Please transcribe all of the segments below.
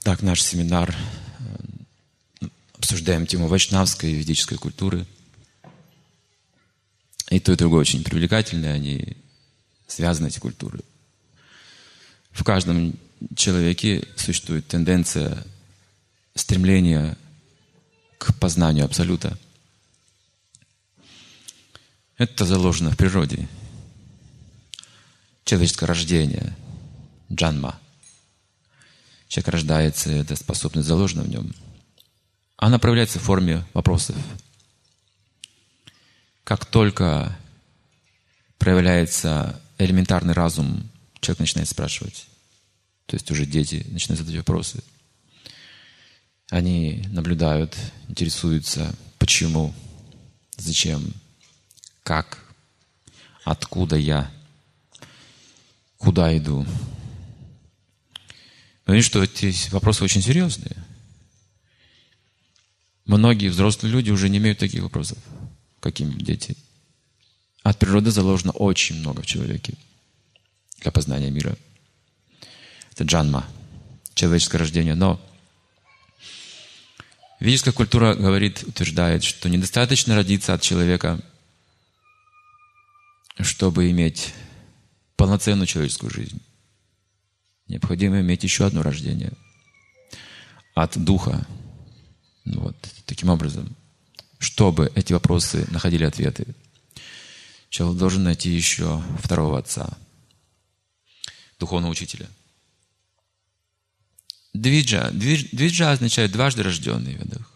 Так, наш семинар, обсуждаем тему вайшнавской и ведической культуры. И то, и другое очень привлекательно, они связаны, эти культуры. В каждом человеке существует тенденция стремления к познанию Абсолюта. Это заложено в природе. Человеческое рождение, джанма. Человек рождается, эта способность заложена в нем. Она проявляется в форме вопросов. Как только проявляется элементарный разум, человек начинает спрашивать. То есть уже дети начинают задать вопросы. Они наблюдают, интересуются, почему, зачем, как, откуда я, куда иду. Но видите, что эти вопросы очень серьезные. Многие взрослые люди уже не имеют таких вопросов, каким дети. От природы заложено очень много в человеке для познания мира. Это джанма, человеческое рождение. Но ведическая культура говорит, утверждает, что недостаточно родиться от человека, чтобы иметь полноценную человеческую жизнь. Необходимо иметь еще одно рождение от духа. Вот таким образом, чтобы эти вопросы находили ответы, человек должен найти еще второго отца, духовного учителя. Двиджа. Двиджа означает дважды рожденный в ведах.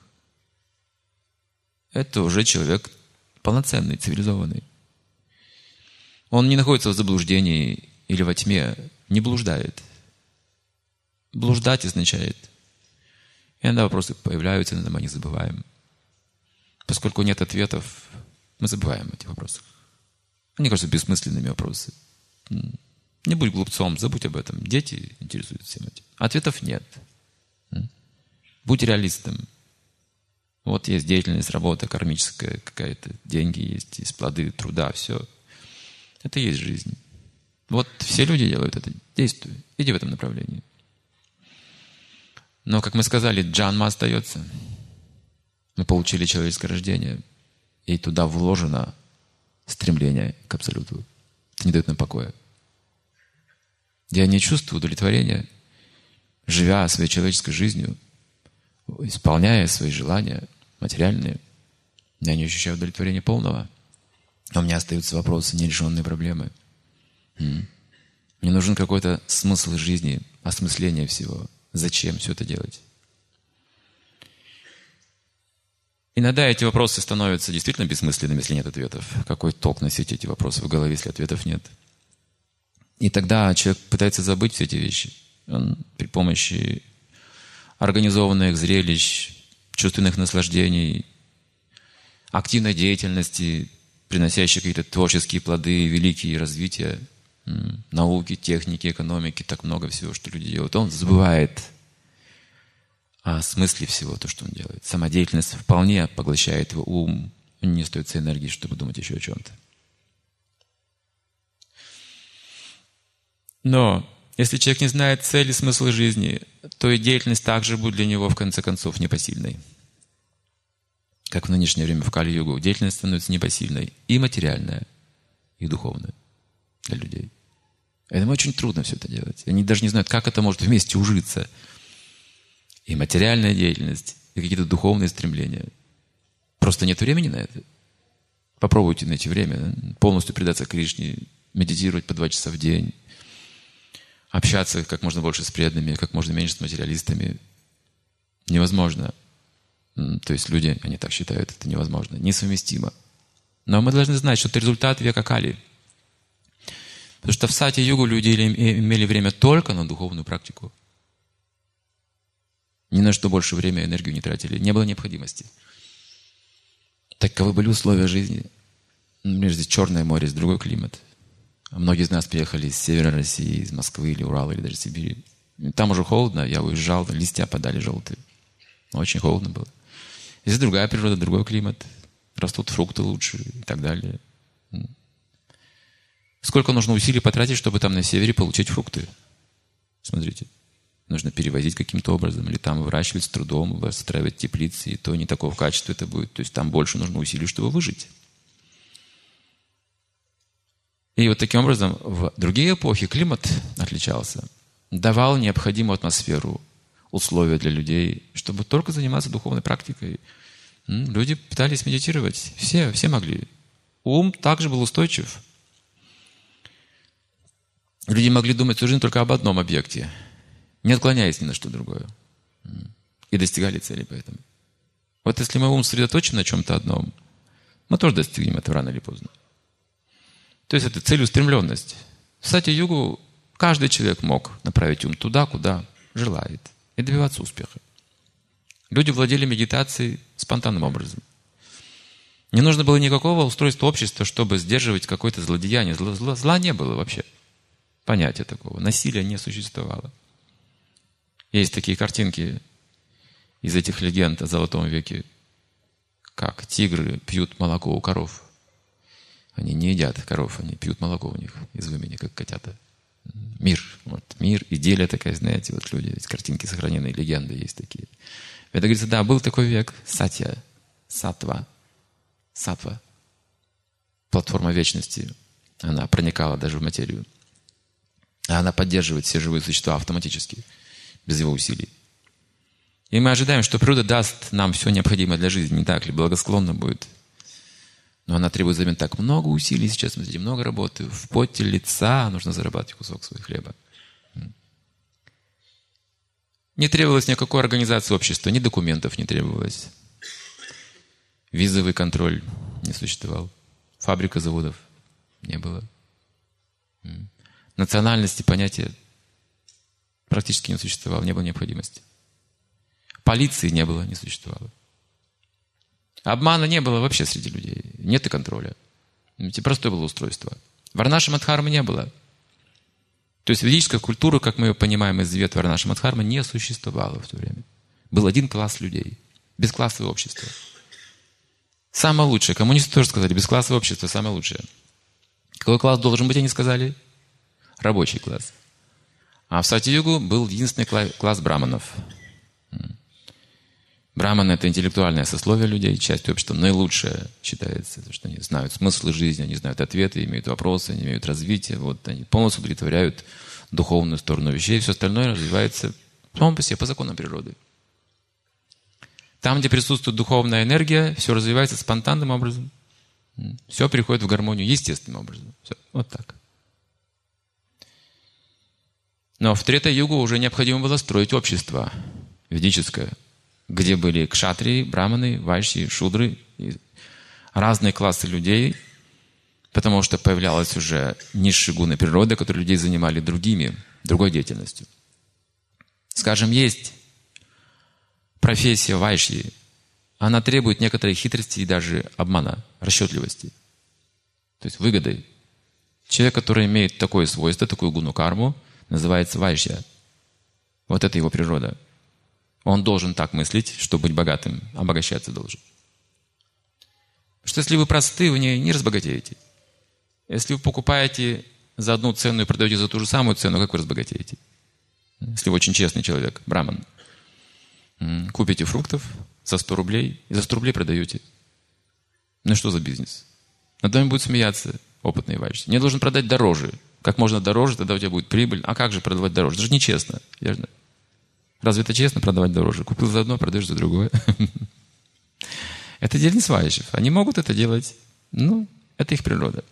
Это уже человек полноценный, цивилизованный. Он не находится в заблуждении или во тьме, не блуждает. Блуждать означает. Иногда вопросы появляются, иногда мы о них забываем. Поскольку нет ответов, мы забываем о этих вопросах. Они кажутся бессмысленными вопросы. Не будь глупцом, забудь об этом. Дети интересуются всем этим. Ответов нет. Будь реалистом. Вот есть деятельность, работа кармическая какая-то, деньги есть плоды труда, все. Это и есть жизнь. Вот все люди делают это. Действуй. Иди в этом направлении. Но, как мы сказали, джанма остается. Мы получили человеческое рождение, и туда вложено стремление к Абсолюту. Это не дает нам покоя. Я не чувствую удовлетворения, живя своей человеческой жизнью, исполняя свои желания материальные. Я не ощущаю удовлетворения полного. А у меня остаются вопросы, нерешенные проблемы. Мне нужен какой-то смысл жизни, осмысление всего. Зачем все это делать? Иногда эти вопросы становятся действительно бессмысленными, если нет ответов. Какой толк носить эти вопросы в голове, если ответов нет? И тогда человек пытается забыть все эти вещи. Он при помощи организованных зрелищ, чувственных наслаждений, активной деятельности, приносящей какие-то творческие плоды, великие развития, науки, техники, экономики, так много всего, что люди делают. Он забывает о смысле всего, то, что он делает. Сама деятельность вполне поглощает его ум. Не остается энергии, чтобы думать еще о чем-то. Но если человек не знает цели, смысла жизни, то и деятельность также будет для него, в конце концов, непосильной. Как в нынешнее время, в Кали-югу, деятельность становится непосильной и материальная, и духовная для людей. Этому очень трудно все это делать. Они даже не знают, как это может вместе ужиться. И материальная деятельность, и какие-то духовные стремления. Просто нет времени на это. Попробуйте найти время, полностью предаться Кришне, медитировать по 2 часа в день, общаться как можно больше с преданными, как можно меньше с материалистами. Невозможно. То есть люди, они так считают, это невозможно. Несовместимо. Но мы должны знать, что это результат века Кали. Потому что в Сати-югу люди имели время только на духовную практику. Ни на что больше время и энергию не тратили. Не было необходимости. Таковы были условия жизни. Например, здесь Черное море, здесь другой климат. А многие из нас приехали из севера России, из Москвы или Урала, или даже Сибири. Там уже холодно, я уезжал, листья подали желтые. Очень холодно было. Здесь другая природа, другой климат. Растут фрукты лучше и так далее. Сколько нужно усилий потратить, чтобы там на севере получить фрукты? Смотрите. нужно перевозить каким-то образом, или там выращивать с трудом, выстраивать теплицы, и то не такого качества это будет. То есть там больше нужно усилий, чтобы выжить. И вот таким образом в другие эпохи климат отличался, давал необходимую атмосферу, условия для людей, чтобы только заниматься духовной практикой. Люди пытались медитировать, все могли. Ум также был устойчив. Люди могли думать всю жизнь только об одном объекте, не отклоняясь ни на что другое. И достигали цели поэтому. Вот если мой ум сосредоточен на чем-то одном, мы тоже достигнем этого рано или поздно. То есть это целеустремленность. В сати-югу каждый человек мог направить ум туда, куда желает, и добиваться успеха. Люди владели медитацией спонтанным образом. Не нужно было никакого устройства общества, чтобы сдерживать какое-то злодеяние. Зла не было вообще. Понятия такого. Насилия не существовало. Есть такие картинки из этих легенд о Золотом веке, как тигры пьют молоко у коров. Они не едят коров, они пьют молоко у них из вымени, как котята. Мир. Вот, мир, идиллия такая, знаете, вот люди, эти картинки сохранены, легенды есть такие. Это говорится, да, был такой век, сатья, сатва. Платформа вечности. Она проникала даже в материю. А она поддерживает все живые существа автоматически, без его усилий. И мы ожидаем, что природа даст нам все необходимое для жизни, не так ли? Благосклонно будет. Но она требует взамен так много усилий сейчас, смотрите, много работы. В поте лица нужно зарабатывать кусок своего хлеба. Не требовалось никакой организации общества, ни документов не требовалось. Визовый контроль не существовал. Фабрика заводов не было. Национальности понятия практически не существовало, не было необходимости. Полиции не было, не существовало. Обмана не было вообще среди людей. Нет и контроля. Простое было устройство. Варнаши-мадхармы не было. То есть ведическая культура, как мы ее понимаем из вет Варнаши-мадхармы, не существовала в то время. Был один класс людей. Бесклассовое общество. Самое лучшее. Коммунисты тоже сказали, бесклассовое общество самое лучшее. Какой класс должен быть, они сказали? Рабочий класс. А в Сати-югу был единственный класс браманов. Браманы — это интеллектуальное сословие людей, часть общества наилучшее считается, потому что они знают смысл жизни, они знают ответы, имеют вопросы, они имеют развитие. Вот они полностью удовлетворяют духовную сторону вещей, все остальное развивается само по себе, по законам природы. Там, где присутствует духовная энергия, все развивается спонтанным образом. Все приходит в гармонию естественным образом. Все. Вот так. Но в Трета-югу уже необходимо было строить общество ведическое, где были кшатрии, браманы, вайши, шудры, и разные классы людей, потому что появлялась уже низшие гуны природы, которые людей занимали другой деятельностью. Скажем, есть профессия вайши, она требует некоторой хитрости и даже обмана, расчетливости, то есть выгоды. Человек, который имеет такое свойство, такую гуну-карму, называется вайшья. Вот это его природа. Он должен так мыслить, чтобы быть богатым, обогащаться должен. Потому что если вы просты, вы не разбогатеете. Если вы покупаете за одну цену и продаете за ту же самую цену, как вы разбогатеете? Если вы очень честный человек, браман. Купите фруктов за 100 рублей и за 100 рублей продаете. Ну что за бизнес? Над вами будут смеяться опытные вайши. Не должен продать дороже. Как можно дороже, тогда у тебя будет прибыль. А как же продавать дороже? Это же нечестно, верно? Разве это честно продавать дороже? Купил за одно, продаешь за другое. Это дело не свайшев. Они могут это делать. Ну, это их природа.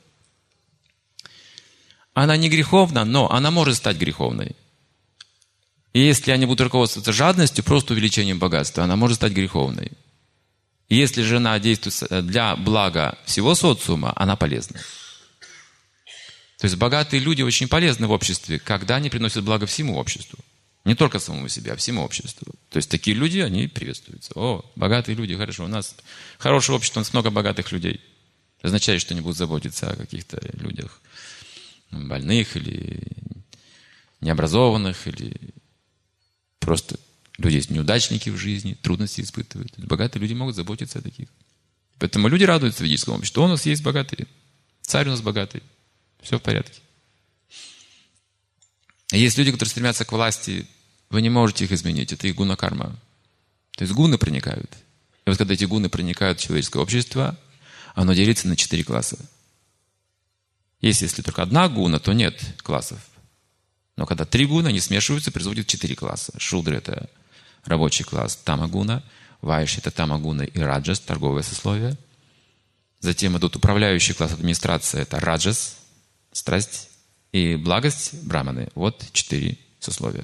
Она не греховна, но она может стать греховной. И если они будут руководствоваться жадностью, просто увеличением богатства, она может стать греховной. И если же она действует для блага всего социума, она полезна. То есть богатые люди очень полезны в обществе, когда они приносят благо всему обществу. Не только самому себе, а всему обществу. То есть такие люди, они приветствуются. О, богатые люди, хорошо. У нас хорошее общество, у нас много богатых людей. Это означает, что они будут заботиться о каких-то людях больных или необразованных, или просто люди есть неудачники в жизни, трудности испытывают. Богатые люди могут заботиться о таких. Поэтому люди радуются в ведическом обществе. У нас есть богатые. Царь у нас богатый. Все в порядке. Есть люди, которые стремятся к власти Вы не можете их изменить. Это их гуна-карма. То есть гуны проникают. И вот когда эти гуны проникают в человеческое общество, оно делится на 4 класса. Если только одна гуна, то нет классов. Но когда 3 гуна, они смешиваются, производят 4 класса. Шудра – это рабочий класс тамагуна, вайши – это тамагуна и раджас, торговое сословие. Затем идут управляющий класс, администрация – это раджас, страсть, и благость – браманы. Вот 4 сословия.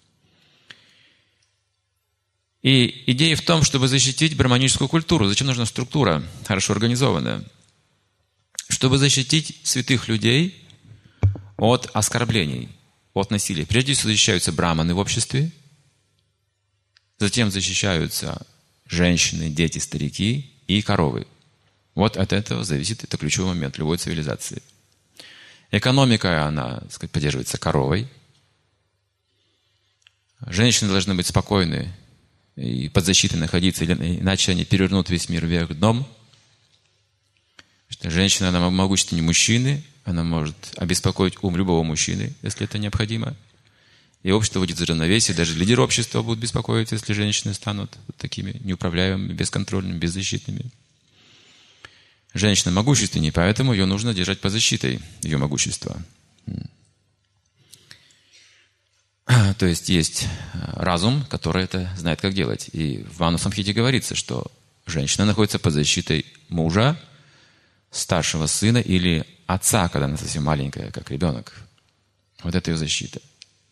И идея в том, чтобы защитить браманическую культуру. Зачем нужна структура, хорошо организованная? Чтобы защитить святых людей от оскорблений, от насилия. Прежде всего защищаются браманы в обществе, затем защищаются женщины, дети, старики и коровы. Вот от этого зависит, это ключевой момент любой цивилизации. Экономика, она, так сказать, поддерживается коровой. Женщины должны быть спокойны и под защитой находиться, иначе они перевернут весь мир вверх дном. Женщина, она могущественнее мужчины, она может обеспокоить ум любого мужчины, если это необходимо. И общество выйдет из равновесия, даже лидеры общества будут беспокоиться, если женщины станут вот такими неуправляемыми, бесконтрольными, беззащитными. Женщина могущественнее, поэтому ее нужно держать под защитой, ее могущества. То есть есть разум, который это знает, как делать. И в Ману-самхите говорится, что женщина находится под защитой мужа, старшего сына или отца, когда она совсем маленькая, как ребенок. Вот это ее защита.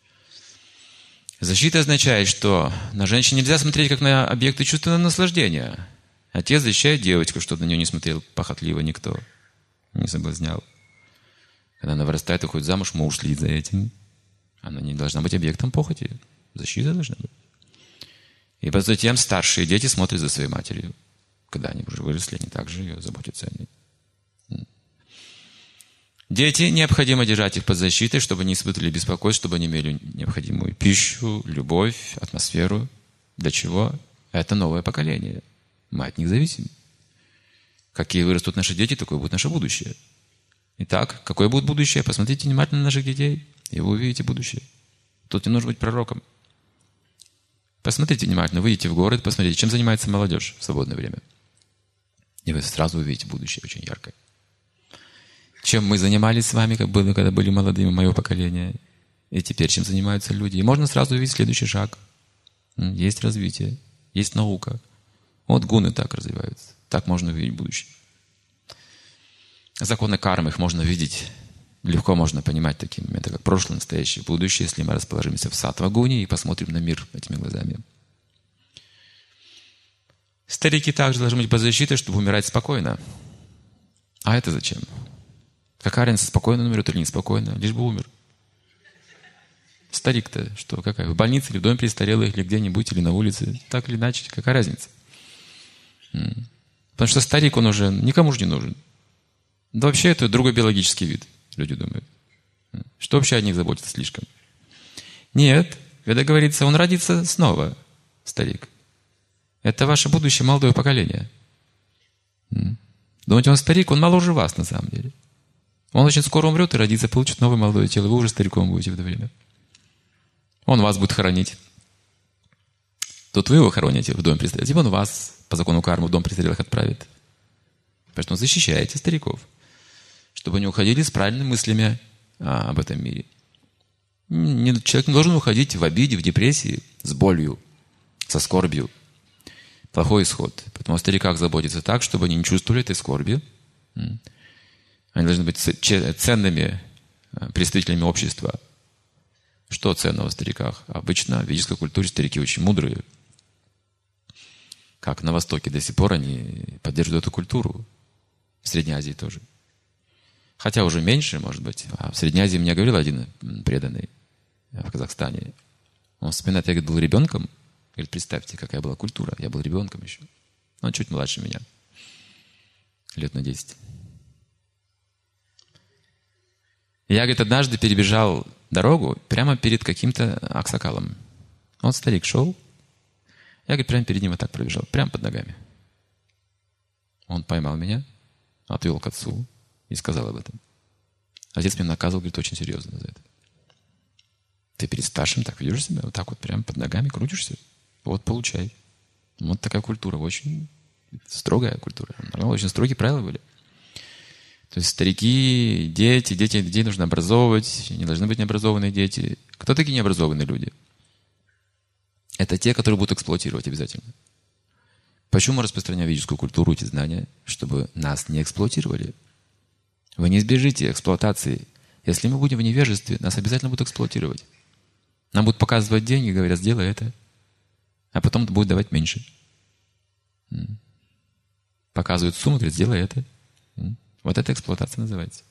Защита означает, что на женщину нельзя смотреть как на объекты чувственного наслаждения. Отец защищает девочку, чтобы на нее не смотрел похотливо никто, не соблазнял. Когда она вырастает и уходит замуж, муж следит за этим. Она не должна быть объектом похоти. Защита должна быть. И затем старшие дети смотрят за своей матерью. Когда они уже выросли, они также ее заботятся о ней. Дети, необходимо держать их под защитой, чтобы не испытывали беспокойство, чтобы они имели необходимую пищу, любовь, атмосферу. Для чего? Это новое поколение. Мы от них зависим. Какие вырастут наши дети, такое будет наше будущее. Итак, какое будет будущее? Посмотрите внимательно на наших детей, и вы увидите будущее. Тут не нужно быть пророком. Посмотрите внимательно, выйдите в город, посмотрите, чем занимается молодежь в свободное время. И вы сразу увидите будущее очень яркое. Чем мы занимались с вами, как было, когда были молодыми, мое поколение. И теперь чем занимаются люди. И можно сразу увидеть следующий шаг. Есть развитие, есть наука. Вот гуны так развиваются. Так можно увидеть будущее. Законы кармы, их можно видеть, легко можно понимать такие моменты, как прошлое, настоящее, будущее, если мы расположимся в саттва-гуне и посмотрим на мир этими глазами. Старики также должны быть под защитой, чтобы умирать спокойно. А это зачем? Какая разница, спокойно он умрет или неспокойно, лишь бы умер. Старик-то что, какая? В больнице или в доме престарелых, или где-нибудь, или на улице. Так или иначе, какая разница? Потому что старик, он уже никому же не нужен. Да вообще это другой биологический вид, люди думают. Что вообще о них заботиться слишком? Нет, когда говорится, он родится снова, старик. Это ваше будущее молодое поколение. Думаете, он старик, он моложе вас на самом деле. Он очень скоро умрет и родится, получит новое молодое тело. Вы уже стариком будете в это время. Он вас будет хоронить. Тут вы его хороните в доме престарелых. Он вас по закону кармы в дом престарелых отправит. Поэтому защищаете стариков, чтобы они уходили с правильными мыслями об этом мире. Человек не должен уходить в обиде, в депрессии, с болью, со скорбью. Плохой исход. Поэтому о стариках заботиться так, чтобы они не чувствовали этой скорби. Они должны быть ценными представителями общества. Что ценного в стариках? Обычно в ведической культуре старики очень мудрые. Как на Востоке до сих пор они поддерживают эту культуру. В Средней Азии тоже. Хотя уже меньше, может быть. А в Средней Азии мне говорил один преданный в Казахстане. Он вспоминает, я, говорит, был ребенком. Говорит, представьте, какая была культура. Я был ребенком еще. Он чуть младше меня. Лет на 10. Я, говорит, однажды перебежал дорогу прямо перед каким-то аксакалом. Он старик шел. Я, говорит, прямо перед ним вот так пробежал. Прямо под ногами. Он поймал меня, отвел к отцу и сказал об этом. Отец меня наказывал, говорит, очень серьезно за это. Ты перед старшим так ведешь себя, вот так вот прям под ногами крутишься. Вот получай. Вот такая культура, очень строгая культура. Очень строгие правила были. То есть старики, детей нужно образовывать, не должны быть необразованные дети. Кто такие необразованные люди? Это те, которые будут эксплуатировать обязательно. Почему мы распространяем ведическую культуру, эти знания? Чтобы нас не эксплуатировали. Вы не избежите эксплуатации. Если мы будем в невежестве, нас обязательно будут эксплуатировать. Нам будут показывать деньги, говорят, сделай это. А потом будут давать меньше. Показывают сумму, говорят, сделай это. Вот это эксплуатация называется.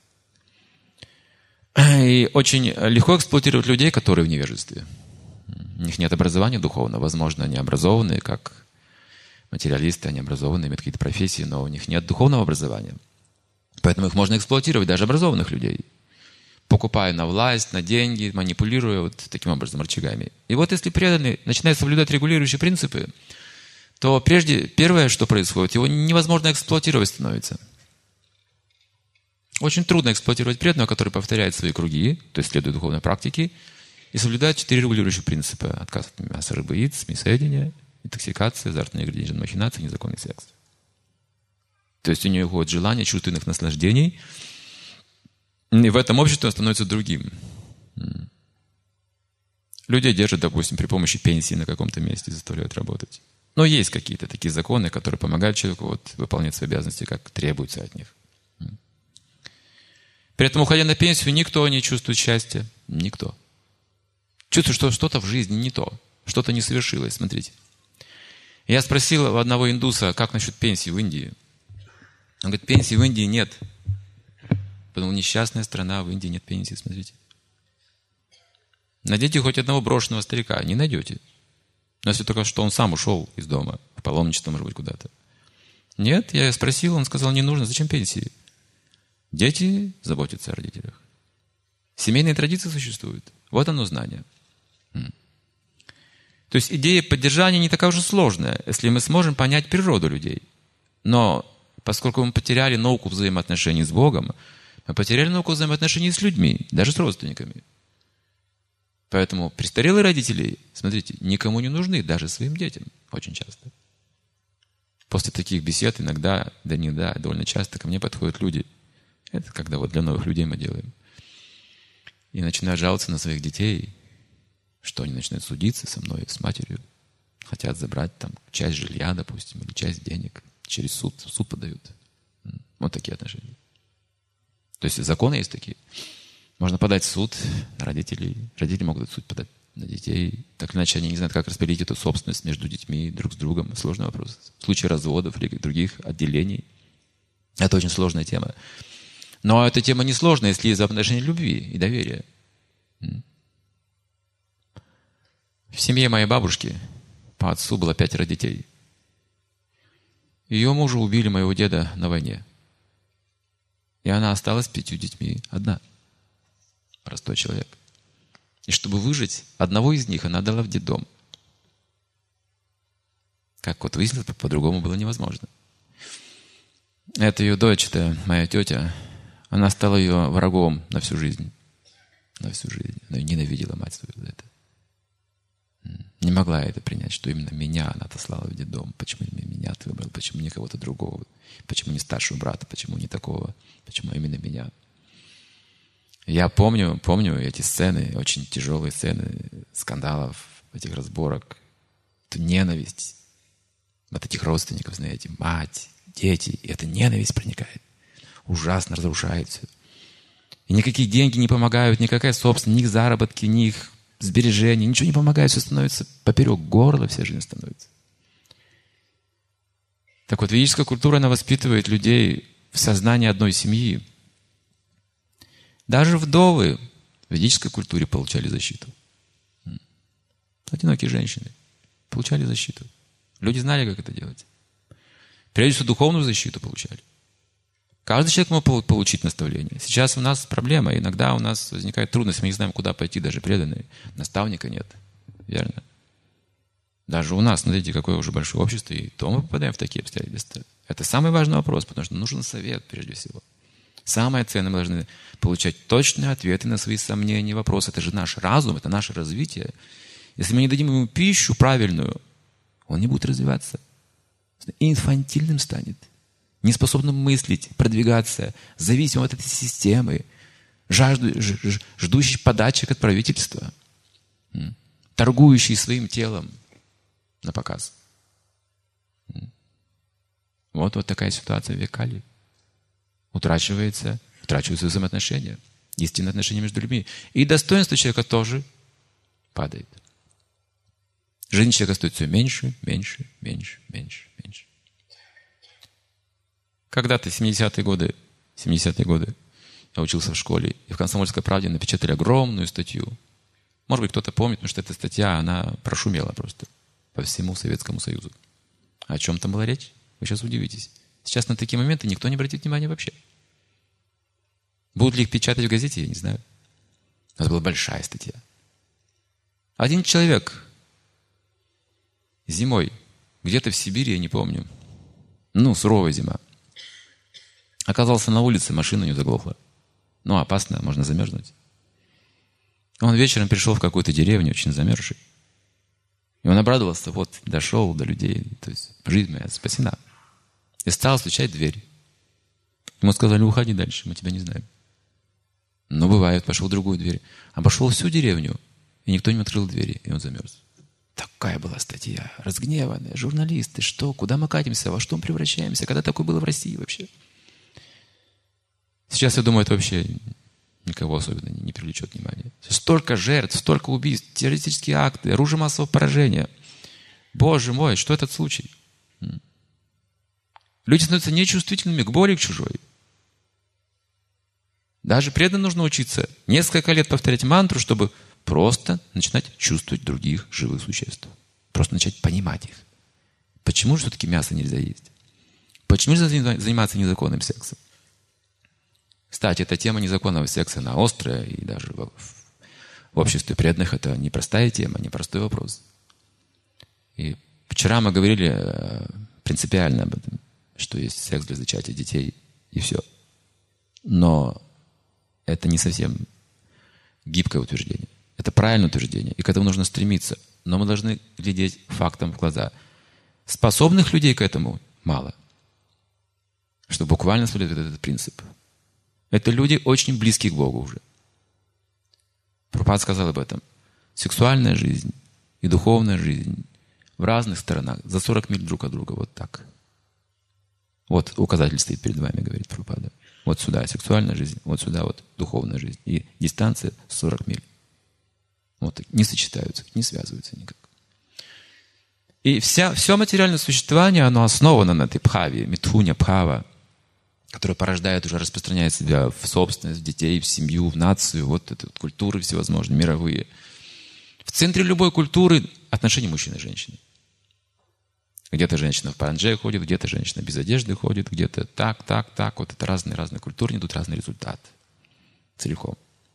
И очень легко эксплуатировать людей, которые в невежестве. У них нет образования духовного. Возможно, они образованные, как материалисты, они образованные, имеют какие-то профессии, но у них нет духовного образования. Поэтому их можно эксплуатировать, даже образованных людей. Покупая на власть, на деньги, манипулируя вот таким образом рычагами. И вот если преданный начинает соблюдать регулирующие принципы, то первое, что происходит, его невозможно эксплуатировать становится. Очень трудно эксплуатировать преданного, который повторяет свои круги, то есть следует духовной практике, и соблюдает 4 регулирующих принципа. Отказ от мяса, рыбы, яиц, мясоедения, интоксикация, азартные игры, денежные махинации, незаконный секс. То есть у нее уходит желание чувственных наслаждений, и в этом обществе он становится другим. Людей держат, допустим, при помощи пенсии на каком-то месте, заставляют работать. Но есть какие-то такие законы, которые помогают человеку выполнять свои обязанности, как требуется от них. При этом, уходя на пенсию, никто не чувствует счастья. Никто. Чувствует, что что-то в жизни не то. Что-то не совершилось. Смотрите. Я спросил у одного индуса, как насчет пенсии в Индии. Он говорит, пенсии в Индии нет. Потому несчастная страна, в Индии нет пенсии. Смотрите. Найдите хоть одного брошенного старика. Не найдете. Но если только что он сам ушел из дома. В паломничество, может быть, куда-то. Нет, я спросил, он сказал, не нужно. Зачем пенсии? Дети заботятся о родителях. Семейные традиции существуют. Вот оно знание. То есть идея поддержания не такая уж сложная, если мы сможем понять природу людей. Но поскольку мы потеряли науку взаимоотношений с Богом, мы потеряли науку взаимоотношений с людьми, даже с родственниками. Поэтому престарелые родители, смотрите, никому не нужны, даже своим детям, очень часто. После таких бесед иногда, довольно часто ко мне подходят люди. Это когда вот для новых людей мы делаем. И начинают жаловаться на своих детей, что они начинают судиться со мной, с матерью. Хотят забрать там часть жилья, допустим, или часть денег. Через суд. В суд подают. Вот такие отношения. То есть законы есть такие. Можно подать в суд на родителей. Родители могут в суд подать на детей. Так или иначе, они не знают, как распределить эту собственность между детьми друг с другом. Сложный вопрос. В случае разводов или других отделений. Это очень сложная тема. Но эта тема не сложная, если есть отношения любви и доверия. В семье моей бабушки по отцу было 5 детей. Ее мужа убили, моего деда, на войне. И она осталась с 5 детьми одна. Простой человек. И чтобы выжить, одного из них она отдала в детдом. Как вот выяснилось, по-другому было невозможно. Это ее дочь, это моя тетя. Она стала ее врагом на всю жизнь. На всю жизнь. Она ненавидела мать свою за это. Не могла это принять, что именно меня она отослала в детдом. Почему именно меня ты выбрал? Почему не кого-то другого? Почему не старшего брата? Почему не такого? Почему именно меня? Я помню эти сцены, очень тяжелые сцены скандалов, этих разборок. Эту ненависть от этих родственников, знаете, мать, дети. И эта ненависть проникает. Ужасно разрушает все. И никакие деньги не помогают, никакая собственность, ни их заработки, ни их сбережения, ничего не помогает, все становится поперек горла, вся жизнь становится. Так вот, ведическая культура, она воспитывает людей в сознании одной семьи. Даже вдовы в ведической культуре получали защиту. Одинокие женщины получали защиту. Люди знали, как это делать. Прежде всего, духовную защиту получали. Каждый человек мог получить наставление. Сейчас у нас проблема. Иногда у нас возникает трудность. Мы не знаем, куда пойти, даже преданные. Наставника нет. Верно? Даже у нас, смотрите, какое уже большое общество, и то мы попадаем в такие обстоятельства. Это самый важный вопрос, потому что нужен совет, прежде всего. Самое ценное, мы должны получать точные ответы на свои сомнения и вопросы. Это же наш разум, это наше развитие. Если мы не дадим ему пищу правильную, он не будет развиваться. Инфантильным станет, неспособным мыслить, продвигаться, зависимым от этой системы, ждущий подачек от правительства, торгующий своим телом на показ. Вот такая ситуация в век Кали. Утрачиваются взаимоотношения, истинные отношения между людьми. И достоинство человека тоже падает. Жизнь человека стоит все меньше, меньше, меньше, меньше, меньше. Когда-то, 70-е годы, я учился в школе, и в «Комсомольской правде» напечатали огромную статью. Может быть, кто-то помнит, потому что эта статья, она прошумела просто по всему Советскому Союзу. О чем там была речь? Вы сейчас удивитесь. Сейчас на такие моменты никто не обратит внимания вообще. Будут ли их печатать в газете, я не знаю. Это была большая статья. Один человек зимой, где-то в Сибири, я не помню, суровая зима, оказался на улице, машина не заглохла. Опасно, можно замерзнуть. Он вечером пришел в какую-то деревню, очень замерзший. И он обрадовался, дошел до людей, то есть жизнь моя спасена. И стал стучать в дверь. Ему сказали: уходи дальше, мы тебя не знаем. Бывает, пошел в другую дверь. Обошел всю деревню, и никто не открыл двери, и он замерз. Такая была статья, разгневанная. Журналисты, что, куда мы катимся, во что мы превращаемся? Когда такое было в России вообще? Сейчас, я думаю, это вообще никого особенно не привлечет внимания. Столько жертв, столько убийств, террористические акты, оружие массового поражения. Боже мой, что этот случай? Люди становятся нечувствительными к боли, к чужой. Даже преданно нужно учиться несколько лет повторять мантру, чтобы просто начинать чувствовать других живых существ. Просто начать понимать их. Почему же все-таки мясо нельзя есть? Почему нельзя заниматься незаконным сексом? Кстати, эта тема незаконного секса, она острая, и даже в обществе преданных это непростая тема, непростой вопрос. И вчера мы говорили принципиально об этом, что есть секс для зачатия детей, и все. Но это не совсем гибкое утверждение. Это правильное утверждение, и к этому нужно стремиться. Но мы должны глядеть фактам в глаза. Способных людей к этому мало. Что буквально следует этот принцип. Это люди очень близкие к Богу уже. Прабхупада сказал об этом. Сексуальная жизнь и духовная жизнь в разных сторонах, за 40 миль друг от друга, вот так. Вот указатель стоит перед вами, говорит Прабхупада. Вот сюда сексуальная жизнь, вот сюда духовная жизнь. И дистанция 40 миль. Не сочетаются, не связываются никак. И все материальное существование, оно основано на этой бхаве, митхуня бхава, которая порождает, уже распространяет себя в собственность, в детей, в семью, в нацию, культуры всевозможные, мировые. В центре любой культуры отношения мужчины и женщины. Где-то женщина в парандже ходит, где-то женщина без одежды ходит, где-то так. Это разные культуры, идут разные результаты. Целиком.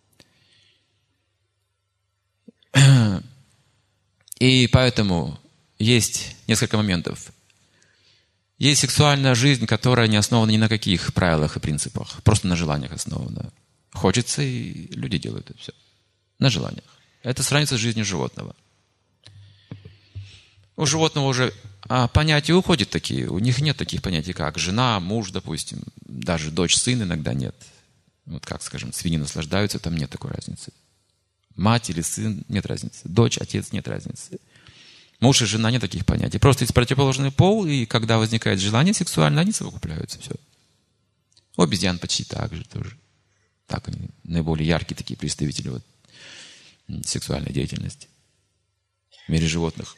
И поэтому есть несколько моментов. Есть сексуальная жизнь, которая не основана ни на каких правилах и принципах, просто на желаниях основана. Хочется, и люди делают это все. На желаниях. Это сравнится с жизнью животного. У животного уже понятия уходят такие. У них нет таких понятий, как жена, муж, допустим. Даже дочь, сын иногда нет. Свиньи наслаждаются, там нет такой разницы. Мать или сын, нет разницы. Дочь, отец, нет разницы. Муж и жена, нет таких понятий. Просто есть противоположный пол, и когда возникает желание сексуальное, они совокупляются. Все. У обезьян почти так же тоже. Так они наиболее яркие такие представители сексуальной деятельности в мире животных.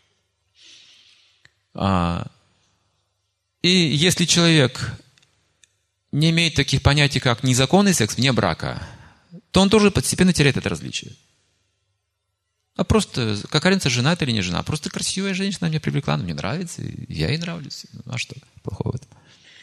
И если человек не имеет таких понятий, как незаконный секс вне брака, то он тоже постепенно теряет это различие. А просто, какая разница, жена это или не жена? Просто красивая женщина меня привлекла, она мне нравится, и я ей нравлюсь. А что плохого в этом?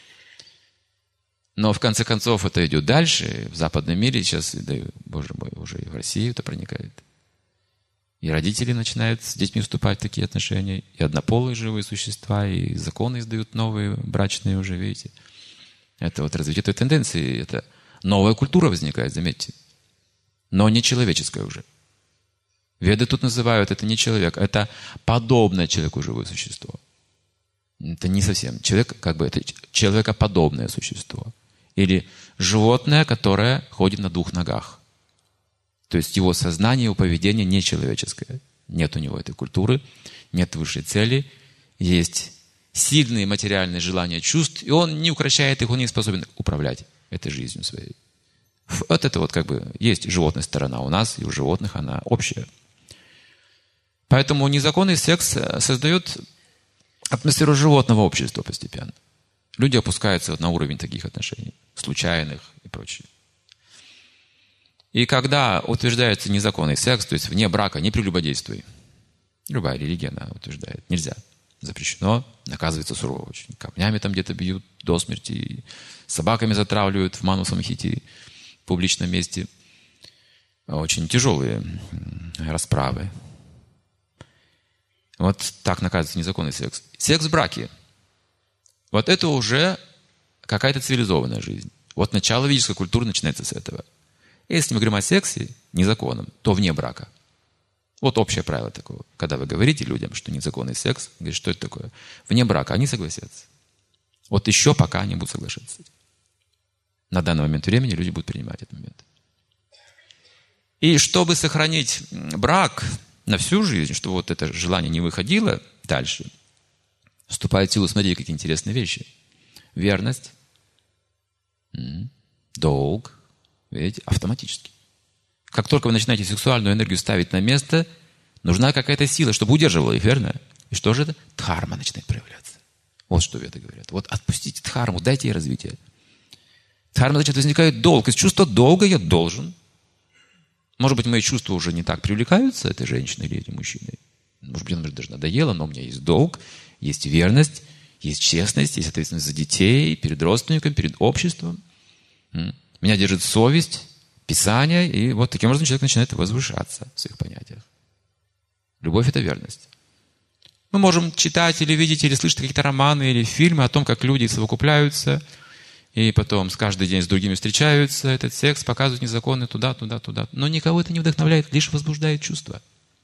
Но в конце концов это идет дальше. В западном мире сейчас, боже мой, уже и в Россию это проникает. И родители начинают с детьми вступать в такие отношения, и однополые живые существа, и законы издают новые, брачные уже, видите. Это вот развитие той тенденции, это новая культура возникает, заметьте. Но не человеческая уже. Веды тут называют это не человек, это подобное человеку живое существо. Это не совсем. Человек, как бы, это человекоподобное существо. Или животное, которое ходит на двух ногах. То есть его сознание, его поведение не человеческое. Нет у него этой культуры, нет высшей цели. Есть сильные материальные желания чувств, и он не укрощает их, он не способен управлять этой жизнью своей. Вот это вот как бы есть животная сторона у нас, и у животных она общая. Поэтому незаконный секс создает атмосферу животного общества постепенно. Люди опускаются вот на уровень таких отношений, случайных и прочее. И когда утверждается незаконный секс, то есть вне брака, не прелюбодействуй. Любая религия, она утверждает, нельзя. Запрещено, наказывается сурово очень. Камнями там где-то бьют до смерти, собаками затравливают в Манусом Хити, в публичном месте. Очень тяжелые расправы. Вот так наказывается незаконный секс. Секс в браке. Вот это уже какая-то цивилизованная жизнь. Вот начало ведической культуры начинается с этого. Если мы говорим о сексе незаконном, то вне брака. Вот общее правило такое. Когда вы говорите людям, что незаконный секс, говорите, что это такое? Вне брака, они согласятся. Вот еще пока они будут соглашаться. На данный момент времени люди будут принимать этот момент. И чтобы сохранить брак на всю жизнь, чтобы вот это желание не выходило дальше, вступает в силу, смотрите, какие интересные вещи. Верность, долг, видите, автоматически. Как только вы начинаете сексуальную энергию ставить на место, нужна какая-то сила, чтобы удерживала их, верно? И что же это? Дхарма начинает проявляться. Вот что веды говорят. Вот отпустите дхарму, дайте ей развитие. Дхарма, значит, возникает долг. Из чувства долга я должен. Может быть, мои чувства уже не так привлекаются этой женщиной или этим мужчиной. Может быть, она даже надоела, но у меня есть долг, есть верность, есть честность, есть ответственность за детей, перед родственниками, перед обществом. Меня держит совесть, Писание, и вот таким образом человек начинает возвышаться в своих понятиях. Любовь – это верность. Мы можем читать или видеть, или слышать какие-то романы или фильмы о том, как люди совокупляются, и потом с каждый день с другими встречаются, этот секс показывают незаконный туда. Но никого это не вдохновляет, лишь возбуждает чувства.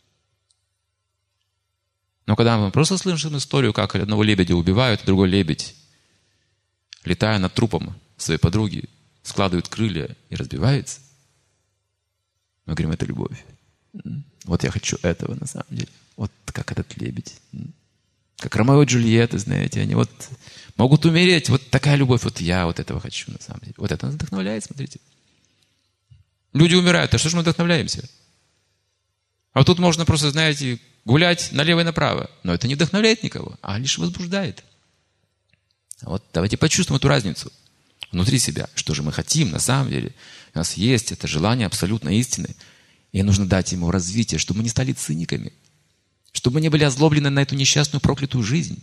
Но когда мы просто слышим историю, как одного лебедя убивают, а другой лебедь, летая над трупом своей подруги, складывает крылья и разбивается, мы говорим, это любовь. Вот я хочу этого на самом деле. Вот как этот лебедь. Как Ромео и Джульетта, знаете, они вот могут умереть. Вот такая любовь, вот я вот этого хочу на самом деле. Вот это нас вдохновляет, смотрите. Люди умирают, а что же мы вдохновляемся? А вот тут можно просто, знаете, гулять налево и направо. Но это не вдохновляет никого, а лишь возбуждает. Вот давайте почувствуем эту разницу внутри себя. Что же мы хотим на самом деле? У нас есть это желание абсолютно истины. И нужно дать ему развитие, чтобы мы не стали циниками. Чтобы мы не были озлоблены на эту несчастную проклятую жизнь.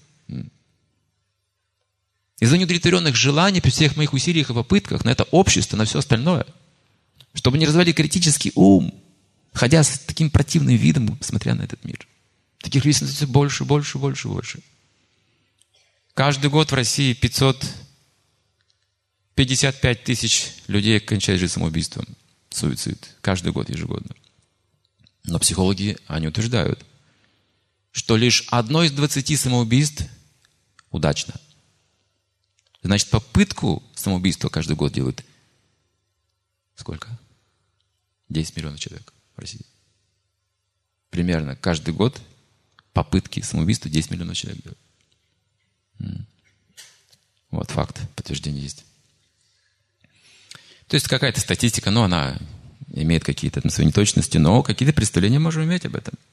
Из-за неудовлетворенных желаний при всех моих усилиях и попытках на это общество, на все остальное. Чтобы не развали критический ум, ходя с таким противным видом, смотря на этот мир. Таких людей становится больше. Каждый год в России 555 тысяч людей кончают жизнь самоубийством. Суицид. Каждый год, ежегодно. Но психологи, они утверждают, что лишь 1 из 20 самоубийств удачно. Значит, попытку самоубийства каждый год делают сколько? 10 миллионов человек в России. Примерно каждый год попытки самоубийства 10 миллионов человек делают. Вот факт, подтверждение есть. То есть какая-то статистика, но она имеет какие-то свои неточности, но какие-то представления можем иметь об этом.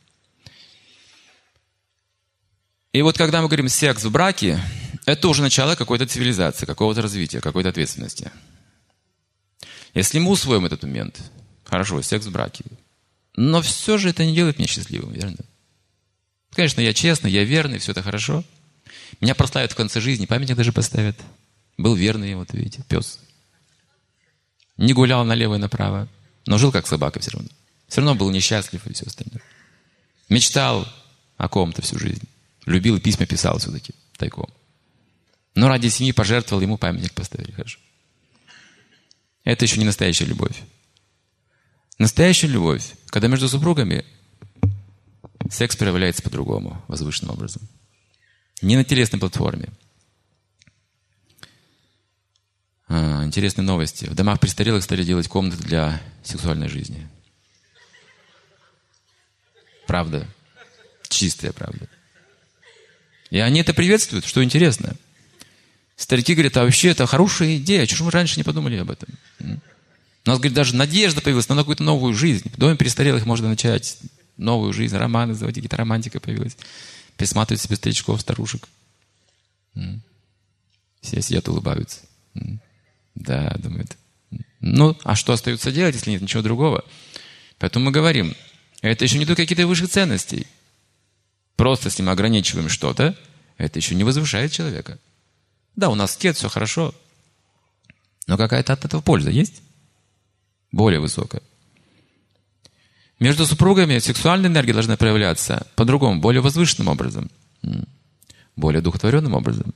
И вот когда мы говорим «секс в браке», это уже начало какой-то цивилизации, какого-то развития, какой-то ответственности. Если мы усвоим этот момент, хорошо, секс в браке, но все же это не делает меня счастливым, верно? Конечно, я честный, я верный, все это хорошо. Меня прославят в конце жизни, памятник даже поставят. Был верный, вот видите, пес. Не гулял налево и направо, но жил как собака все равно. Все равно был несчастлив и все остальное. Мечтал о ком-то всю жизнь. Любил и письма писал все-таки тайком. Но ради семьи пожертвовал, ему памятник поставили. Хорошо. Это еще не настоящая любовь. Настоящая любовь, когда между супругами секс проявляется по-другому, возвышенным образом. Не на телесной платформе. Интересные новости. В домах престарелых стали делать комнаты для сексуальной жизни. Правда. Чистая правда. И они это приветствуют, что интересно. Старики говорят, а вообще это хорошая идея, чего же мы раньше не подумали об этом? У нас, говорит, даже надежда появилась на какую-то новую жизнь. В доме престарелых можно начать новую жизнь, романы заводить, какая-то романтика появилась. Присматривать себе старичков, старушек. Все сидят, улыбаются. Да, думают. Ну, а что остается делать, если нет ничего другого? Поэтому мы говорим, это еще не только какие-то высшие ценности. Просто если мы ограничиваем что-то, это еще не возвышает человека. Да, у нас скет, все хорошо. Но какая-то от этого польза есть? Более высокая. Между супругами сексуальная энергия должна проявляться по-другому, более возвышенным образом. Более духотворенным образом.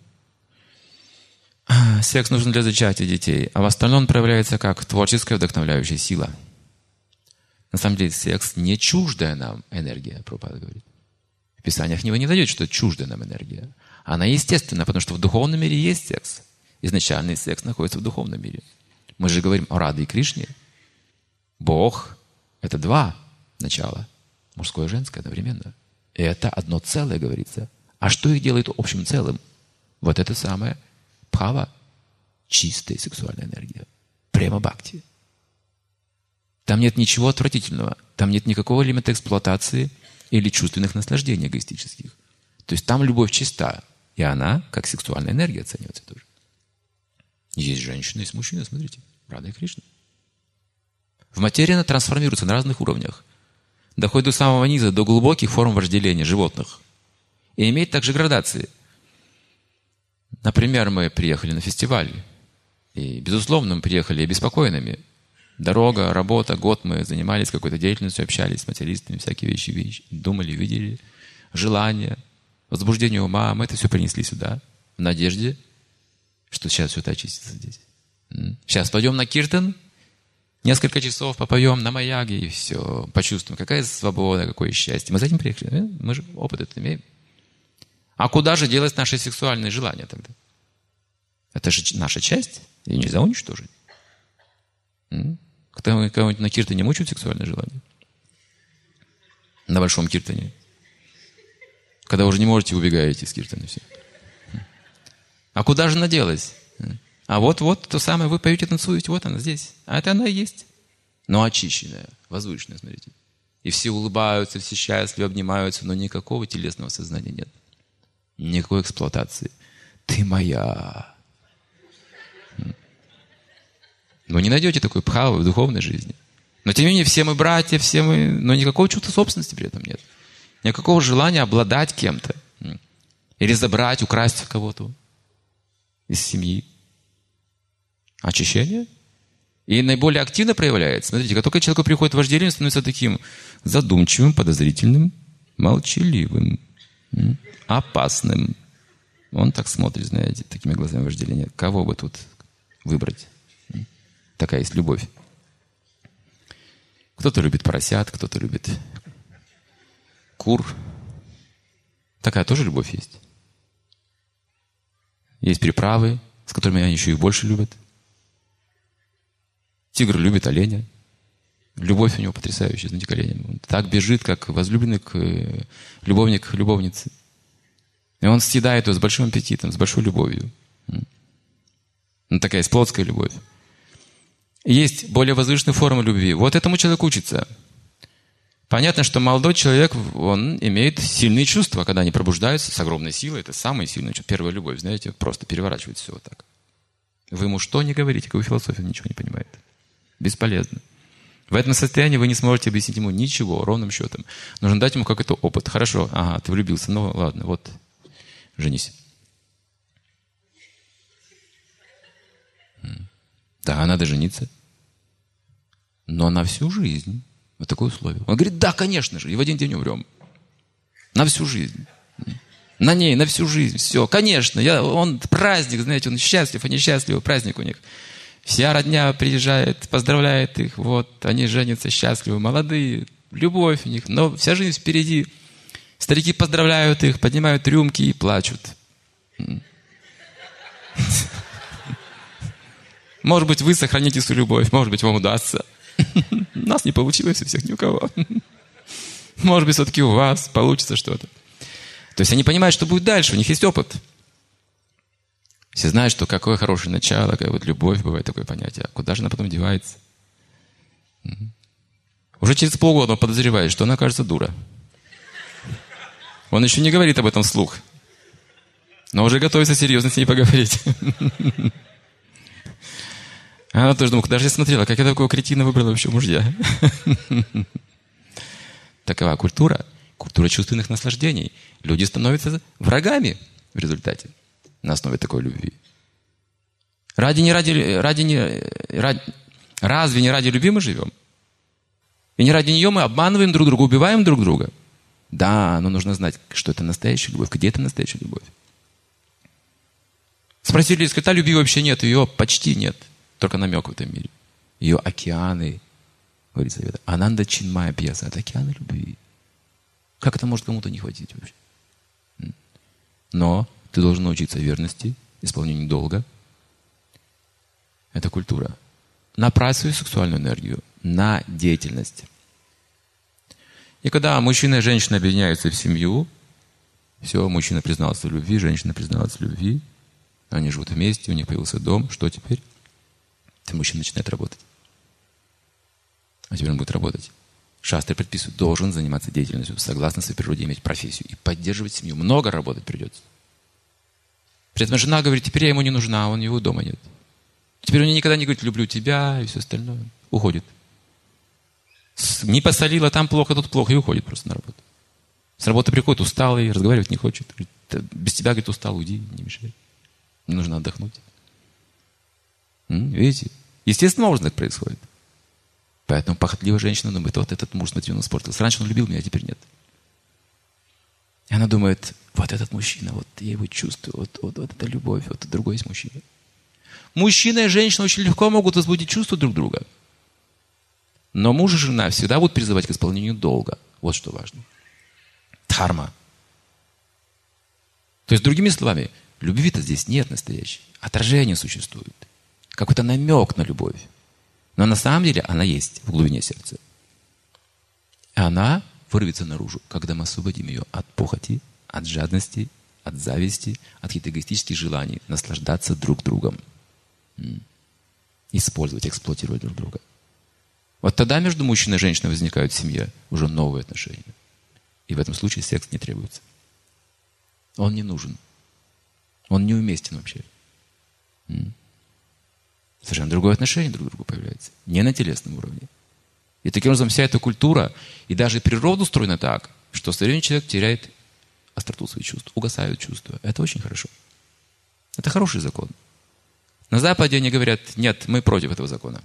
Секс нужен для зачатия детей, а в остальном он проявляется как творческая вдохновляющая сила. На самом деле секс не чуждая нам энергия, Прабхупада говорит. В Писаниях вы не найдете, что это чуждая нам энергия. Она естественна, потому что в духовном мире есть секс. Изначальный секс находится в духовном мире. Мы же говорим о Раде и Кришне. Бог – это два начала. Мужское и женское одновременно. И это одно целое, говорится. А что их делает общим целым? Вот это самое бхава, чистая сексуальная энергия. Према бхакти. Там нет ничего отвратительного. Там нет никакого элемента эксплуатации или чувственных наслаждений эгоистических. То есть там любовь чиста. И она, как сексуальная энергия, оценивается тоже. Есть женщина, есть мужчина, смотрите. Рада и Кришна. В материи она трансформируется на разных уровнях. Доходит до самого низа, до глубоких форм вожделения животных. И имеет также градации. Например, мы приехали на фестиваль. И, безусловно, мы приехали обеспокоенными. Дорога, работа, год мы занимались какой-то деятельностью, общались с материалистами, всякие вещи думали, видели. Желания, возбуждение ума. Мы это все принесли сюда в надежде, что сейчас все это очистится здесь. Сейчас пойдем на киртан, несколько часов попоем на маяге, и все. Почувствуем, какая свобода, какое счастье. Мы за этим приехали. Мы же опыт этот имеем. А куда же делать наши сексуальные желания тогда? Это же наша часть. Ее нельзя уничтожить. Кого-нибудь на киртане мучают сексуальные желания? На большом киртане. Когда уже не можете, убегаете из киртана. Все. А куда же она делась? А вот то самое, вы поете, танцуете, вот она здесь. А это она и есть. Но очищенная, возвышенная, смотрите. И все улыбаются, все счастливы, обнимаются, но никакого телесного сознания нет. Никакой эксплуатации. Ты моя. Вы не найдете такой бхавы в духовной жизни. Но тем не менее, все мы братья, все мы... Но никакого чувства собственности при этом нет. Никакого желания обладать кем-то. Или забрать, украсть кого-то из семьи. Очищение. И наиболее активно проявляется. Смотрите, как только человеку приходит вожделение, он становится таким задумчивым, подозрительным, молчаливым, опасным. Он так смотрит, знаете, такими глазами вожделения. Кого бы тут выбрать? Такая есть любовь. Кто-то любит поросят, кто-то любит кур. Такая тоже любовь есть. Есть приправы, с которыми они еще и больше любят. Тигр любит оленя. Любовь у него потрясающая, знаете, к оленям. Он так бежит, как возлюбленный любовник к любовнице. И он съедает его с большим аппетитом, с большой любовью. Ну, такая есть плотская любовь. Есть более возвышенные формы любви. Вот этому человек учится. Понятно, что молодой человек, он имеет сильные чувства, когда они пробуждаются с огромной силой. Это самые сильные чувства. Первая любовь, знаете, просто переворачивает все вот так. Вы ему что не говорите, какую философию, он ничего не понимает. Бесполезно. В этом состоянии вы не сможете объяснить ему ничего, ровным счетом. Нужно дать ему какой-то опыт. Хорошо, ага, ты влюбился, ну ладно, вот, женись. Да, надо жениться. Но на всю жизнь. Вот такое условие. Он говорит, да, конечно же, и в один день умрем. На всю жизнь. На ней, на всю жизнь, все. Конечно, он праздник, знаете, он счастлив, они счастливы, праздник у них. Вся родня приезжает, поздравляет их, вот, они женятся счастливы, молодые, любовь у них, но вся жизнь впереди. Старики поздравляют их, поднимают рюмки и плачут. Может быть, вы сохраните свою любовь, может быть, вам удастся. У нас не получилось у всех ни у кого. Может быть, все-таки у вас получится что-то. То есть они понимают, что будет дальше, у них есть опыт. Все знают, что какое хорошее начало, какая вот любовь, бывает такое понятие. А куда же она потом девается? Уже через полгода он подозревает, что она, кажется, дура. Он еще не говорит об этом вслух. Но уже готовится серьезно с ней поговорить. Она тоже думает, даже я смотрела, как я такого кретина выбрала вообще мужья. Такова культура. Культура чувственных наслаждений. Люди становятся врагами в результате на основе такой любви. Разве не ради любви мы живем? И не ради нее мы обманываем друг друга, убиваем друг друга. Да, но нужно знать, что это настоящая любовь, где это настоящая любовь. Спросили, сказали, любви вообще нет, ее почти нет. Только намек в этом мире. Ее океаны, говорит Совет. Ананда Чинмая пьеса, это океаны любви. Как это может кому-то не хватить вообще? Но ты должен научиться верности, исполнению долга. Это культура. Направь свою сексуальную энергию на деятельность. И когда мужчина и женщина объединяются в семью, все, мужчина признался в любви, женщина призналась в любви, они живут вместе, у них появился дом, что теперь? Этот мужчина начинает работать. А теперь он будет работать. Шастры предписывают, должен заниматься деятельностью, согласно своей природе иметь профессию и поддерживать семью. Много работать придется. При этом жена говорит, теперь я ему не нужна, у него дома нет. Теперь он никогда не говорит, люблю тебя и все остальное. Уходит. Не посолила, там плохо, тут плохо, и уходит просто на работу. С работы приходит усталый, разговаривать не хочет. Говорит, без тебя, говорит, устал, уйди, не мешай. Мне нужно отдохнуть. Видите? Естественным образом так происходит. Поэтому похотливая женщина думает, вот этот муж, смотри, он испортился. Раньше он любил меня, а теперь нет. И она думает, вот этот мужчина, вот я его чувствую, вот это любовь, вот другой есть мужчина. Мужчина и женщина очень легко могут возбудить чувства друг друга. Но муж и жена всегда будут призывать к исполнению долга. Вот что важно. Дхарма. То есть, другими словами, любви-то здесь нет настоящей. Отражение существует. Какой-то намек на любовь. Но на самом деле она есть в глубине сердца. И она вырвется наружу, когда мы освободим ее от похоти, от жадности, от зависти, от каких-то эгоистических желаний наслаждаться друг другом. Использовать, эксплуатировать друг друга. Вот тогда между мужчиной и женщиной возникают в семье уже новые отношения. И в этом случае секс не требуется. Он не нужен. Он неуместен вообще. Совершенно другое отношение друг к другу появляется. Не на телесном уровне. И таким образом вся эта культура и даже природа устроена так, что со временем человек теряет остроту своих чувств, угасают чувства. Это очень хорошо. Это хороший закон. На Западе они говорят, нет, мы против этого закона.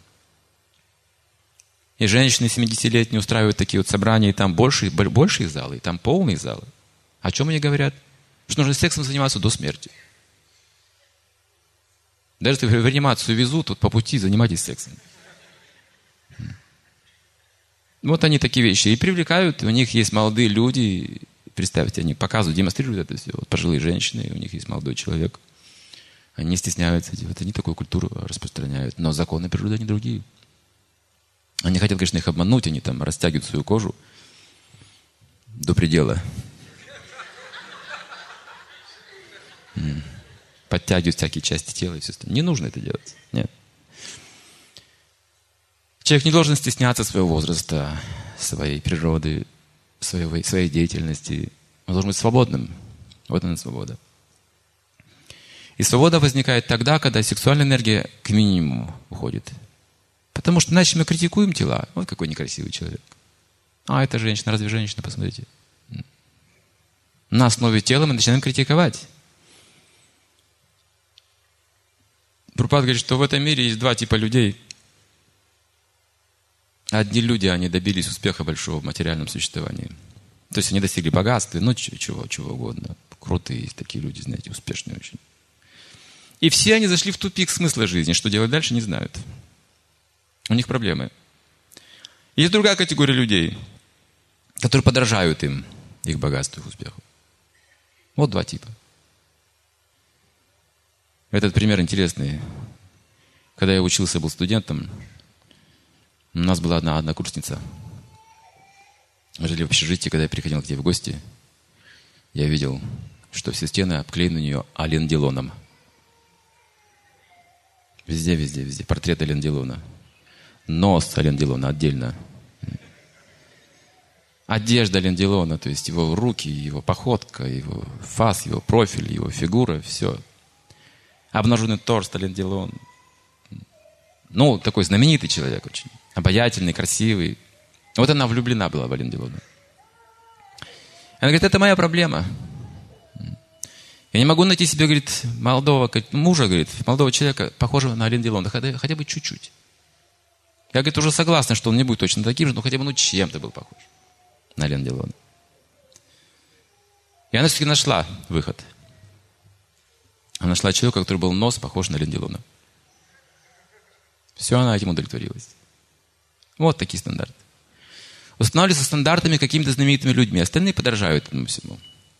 И женщины 70-летние устраивают такие вот собрания, и там большие залы, и там полные залы. О чем они говорят? Что нужно сексом заниматься до смерти. Даже если в реанимацию везут, вот по пути занимайтесь сексом. Вот они такие вещи и привлекают. У них есть молодые люди, представьте, они показывают, демонстрируют это все. Вот пожилые женщины, у них есть молодой человек. Они не стесняются, вот они такую культуру распространяют. Но законы природы, они другие. Они хотят, конечно, их обмануть, они там растягивают свою кожу до предела. Подтягивают всякие части тела и все остальное. Не нужно это делать. Нет. Человек не должен стесняться своего возраста, своей природы, своей деятельности. Он должен быть свободным. Вот она свобода. И свобода возникает тогда, когда сексуальная энергия к минимуму уходит. Потому что иначе мы критикуем тела. Вот какой некрасивый человек. А, это женщина. Разве женщина? Посмотрите. На основе тела мы начинаем критиковать. Прабхупада говорит, что в этом мире есть два типа людей. Одни люди, они добились успеха большого в материальном существовании. То есть они достигли богатства, ну чего угодно. крутые есть такие люди, знаете, успешные очень. И все они зашли в тупик смысла жизни. Что делать дальше, не знают. У них проблемы. Есть другая категория людей, которые подражают им, их богатству, их успеху. Вот два типа. Этот пример интересный. Когда я учился, был студентом, у нас была одна однокурсница. Мы жили в общежитии, когда я приходил к ней в гости, я видел, что все стены обклеены у нее Ален Делоном. Везде, везде, везде. Портрет Ален Делона. Нос Ален Делона отдельно. Одежда Ален Делона, то есть его руки, его походка, его фас, его профиль, его фигура, все. Обнаженный торс Ален Делон. Ну, такой знаменитый человек очень. Обаятельный, красивый. Вот она влюблена была в Ален Делона. Она говорит, это моя проблема. Я не могу найти себе, говорит, молодого мужа, говорит, молодого человека, похожего на Ален Делона, хотя бы чуть-чуть. Я, говорит, уже согласна, что он не будет точно таким же, но хотя бы чем-то был похож на Ален Делона. И она все-таки нашла выход. Она нашла человека, который был нос похож на Ален Делона. Все, она этим удовлетворилась. Вот такие стандарты. Устанавливаются стандартами какими-то знаменитыми людьми. Остальные подражают этому всему.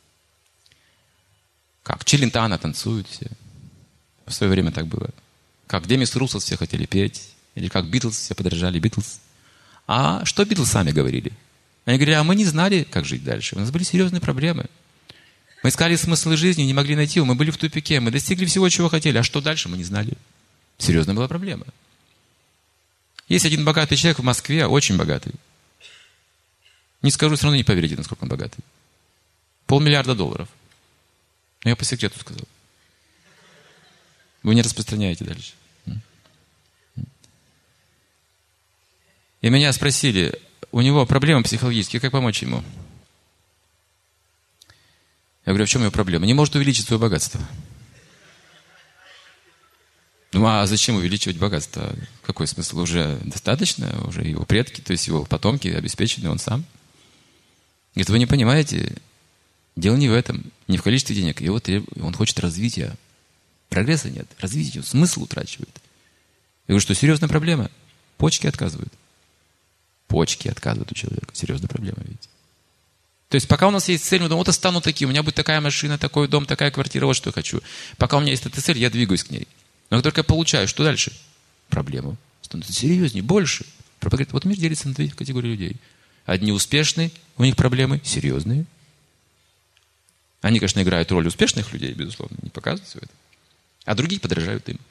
Как Челентано танцуют все. В свое время так было. Как Демис Руссос все хотели петь. Или как Битлз все подражали Битлз. А что Битлз сами говорили? Они говорили, а мы не знали, как жить дальше. У нас были серьезные проблемы. Мы искали смысл жизни, не могли найти его. Мы были в тупике. Мы достигли всего, чего хотели. А что дальше, мы не знали. Серьезная была проблема. Есть один богатый человек в Москве, очень богатый. Не скажу, все равно не поверите, насколько он богатый. $500 миллиарда. Но я по секрету сказал. Вы не распространяете дальше. И меня спросили, у него проблемы психологические, как помочь ему? Я говорю, а в чем его проблема? Не может увеличить свое богатство. Ну, а зачем увеличивать богатство? Какой смысл? Уже достаточно, уже его предки, то есть его потомки обеспечены, он сам. Говорит, вы не понимаете, дело не в этом, не в количестве денег. Он хочет развития. Прогресса нет, развития, смысл утрачивает. Я говорю, что серьезная проблема? Почки отказывают. Почки отказывают у человека. Серьезная проблема, видите. То есть пока у нас есть цель, мы думаем, вот я стану таким, у меня будет такая машина, такой дом, такая квартира, вот что я хочу. Пока у меня есть эта цель, я двигаюсь к ней. Но как только я получаю, что дальше? Проблему. Становится серьезнее, больше. Говорит, вот мир делится на две категории людей. Одни успешные, у них проблемы серьезные. Они, конечно, играют роль успешных людей, безусловно, не показывают все это. А другие подражают им.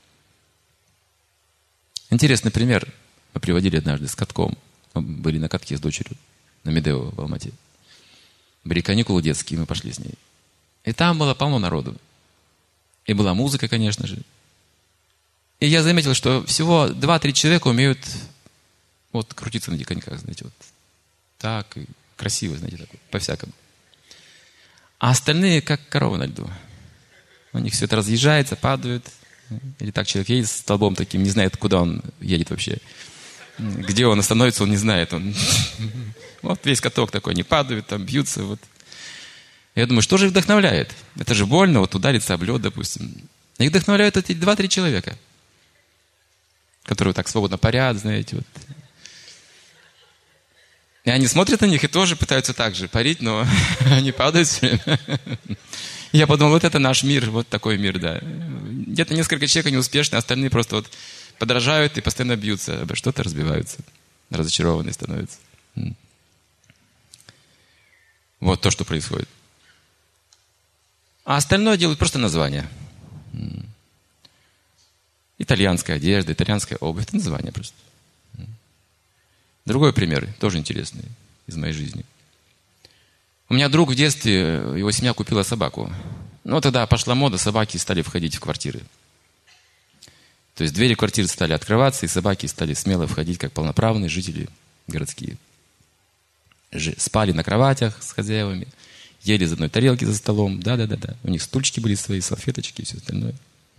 Интересный пример мы приводили однажды с катком. Мы были на катке с дочерью на Медео в Алмате. Были каникулы детские, мы пошли с ней. И там было полно народу. И была музыка, конечно же. И я заметил, что всего 2-3 человека умеют вот крутиться на этих коньках, знаете, вот так, и красиво, знаете, так, по-всякому. А остальные как коровы на льду. У них все это разъезжается, падают. Или так человек едет с столбом таким, не знает, куда он едет вообще. Где он остановится, он не знает. Вот весь каток такой, они падают, там бьются. Вот. Я думаю, что же их вдохновляет? Это же больно, вот удариться об лед, допустим. Их вдохновляют эти 2-3 человека, которые так свободно парят, знаете. Вот. И они смотрят на них и тоже пытаются так же парить, но они падают все время. Я подумал, вот это наш мир, вот такой мир, да. Где-то несколько человек, они успешные, остальные просто вот подражают и постоянно бьются, обо что-то разбиваются, разочарованные становятся. Вот то, что происходит. А остальное делают просто название. Итальянская одежда, итальянская обувь. Это название просто. Другой пример, тоже интересный из моей жизни. У меня друг в детстве, его семья купила собаку. Ну, тогда пошла мода, собаки стали входить в квартиры. То есть двери квартиры стали открываться, и собаки стали смело входить, как полноправные жители городские. Спали на кроватях с хозяевами, ели из одной тарелки за столом. Да-да-да. У них стульчики были свои, салфеточки и все остальное.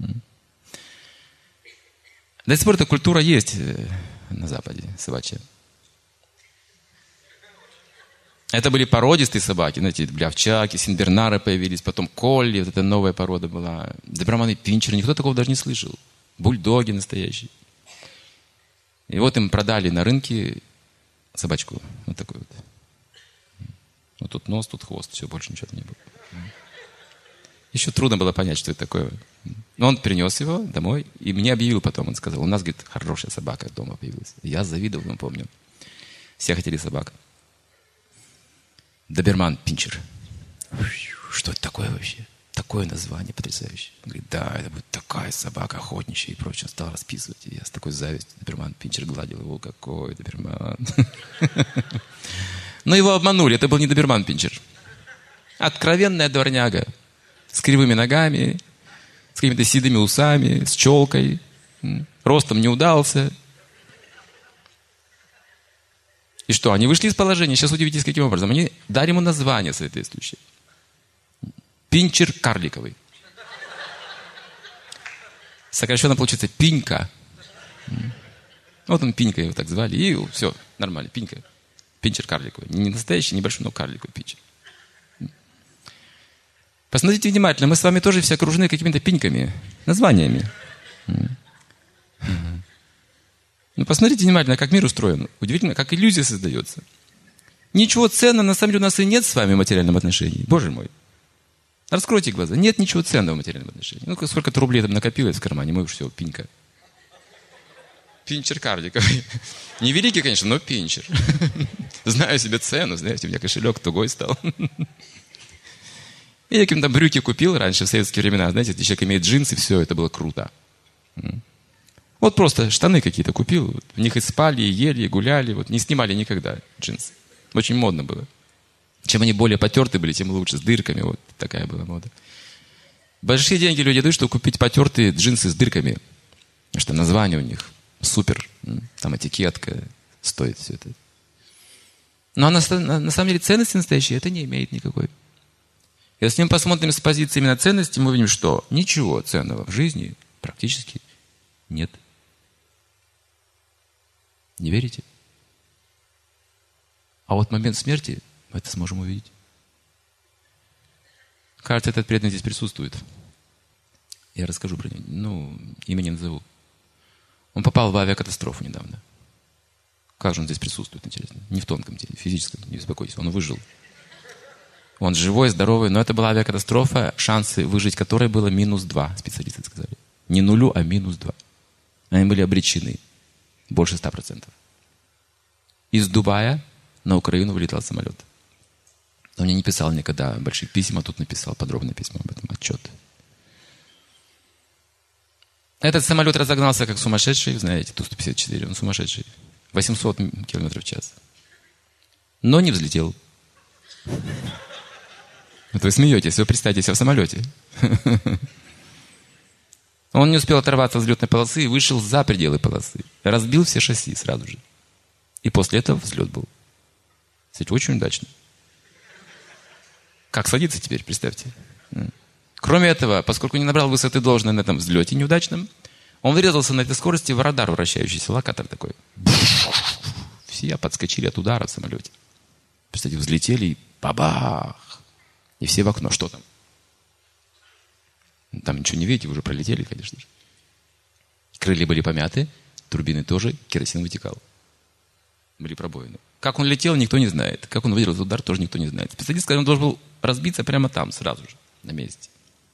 До сих пор эта культура есть на Западе, собачья. Это были породистые собаки, знаете, были овчарки, сенбернары появились, потом колли, вот эта новая порода была. Доберманы пинчеры, никто такого даже не слышал. Бульдоги настоящие. И вот им продали на рынке собачку. Вот такой вот. Вот тут нос, тут хвост, все, больше ничего не было. Еще трудно было понять, что это такое. Но он принес его домой и мне объявил потом. Он сказал, у нас, говорит, хорошая собака дома появилась. Я завидовал, помню. Все хотели собак. Доберман пинчер. Что это такое вообще? Такое название потрясающее. Он говорит, да, это будет такая собака охотничья и прочее. Он стал расписывать. И я с такой завистью доберман пинчер гладил его. Какой доберман. Но его обманули. Это был не доберман пинчер. Откровенная дворняга. С кривыми ногами, с какими-то седыми усами, с челкой. Ростом не удался. И что, они вышли из положения? Сейчас удивитесь, каким образом. Они дали ему название соответствующее. Пинчер карликовый. Сокращенно получится Пинька. Вот он Пинька, его так звали. И все, нормально, Пинька. Пинчер карликовый. Не настоящий, небольшой, но карликовый пинчер. Посмотрите внимательно, мы с вами тоже все окружены какими-то пиньками, названиями. Ну, посмотрите внимательно, как мир устроен. Удивительно, как иллюзия создается. Ничего ценного, на самом деле, у нас и нет с вами в материальном отношении. Боже мой. Раскройте глаза. Нет ничего ценного в материальном отношении. Ну, сколько-то рублей там накопилось в кармане, мы уж все, пинька. Пинчер карликовый. Не великий, конечно, но пинчер. Знаю себе цену, знаете, у меня кошелек тугой стал. Я каким-то брюки купил раньше, в советские времена. Знаете, если человек имеет джинсы, все, это было круто. Вот просто штаны какие-то купил. В них и спали, и ели, и гуляли. Вот, не снимали никогда джинсы. Очень модно было. Чем они более потертые были, тем лучше. С дырками. Вот такая была мода. Большие деньги люди дают, чтобы купить потертые джинсы с дырками. Потому что название у них супер. Там этикетка. Стоит все это. Но на самом деле ценности настоящие это не имеет никакой. Если мы посмотрим с позиции именно ценности, мы увидим, что ничего ценного в жизни практически нет. Не верите? А вот в момент смерти мы это сможем увидеть. Кажется, этот преданный здесь присутствует. Я расскажу про него. Ну, имя не назову. Он попал в авиакатастрофу недавно. Как же он здесь присутствует, интересно? Не в тонком теле, в физическом, не беспокойтесь. Он выжил. Он живой, здоровый, но это была авиакатастрофа, шансы выжить которой было -2, специалисты сказали. Не 0, а -2. Они были обречены. Больше 100%. Из Дубая на Украину вылетал самолет. Он мне не писал никогда больших писем, а тут написал подробное письмо об этом, отчет. Этот самолет разогнался как сумасшедший, знаете, Ту-154, он сумасшедший. 800 км в час. Но не взлетел. Вот вы смеетесь, вы представьте себя в самолете. Он не успел оторваться от взлетной полосы и вышел за пределы полосы. Разбил все шасси сразу же. И после этого взлет был. Кстати, очень удачно. Как садиться теперь, представьте. Кроме этого, поскольку не набрал высоты должной на этом взлете неудачном, он врезался на этой скорости в радар вращающийся, локатор такой. Все подскочили от удара в самолете. Представьте, взлетели и бабах! И все в окно. Что там? Там ничего не видите, уже пролетели, конечно же. Крылья были помяты, турбины тоже, керосин вытекал. Были пробоины. Как он летел, никто не знает. Как он выдержал этот удар, тоже никто не знает. Специалист сказал, он должен был разбиться прямо там, сразу же, на месте.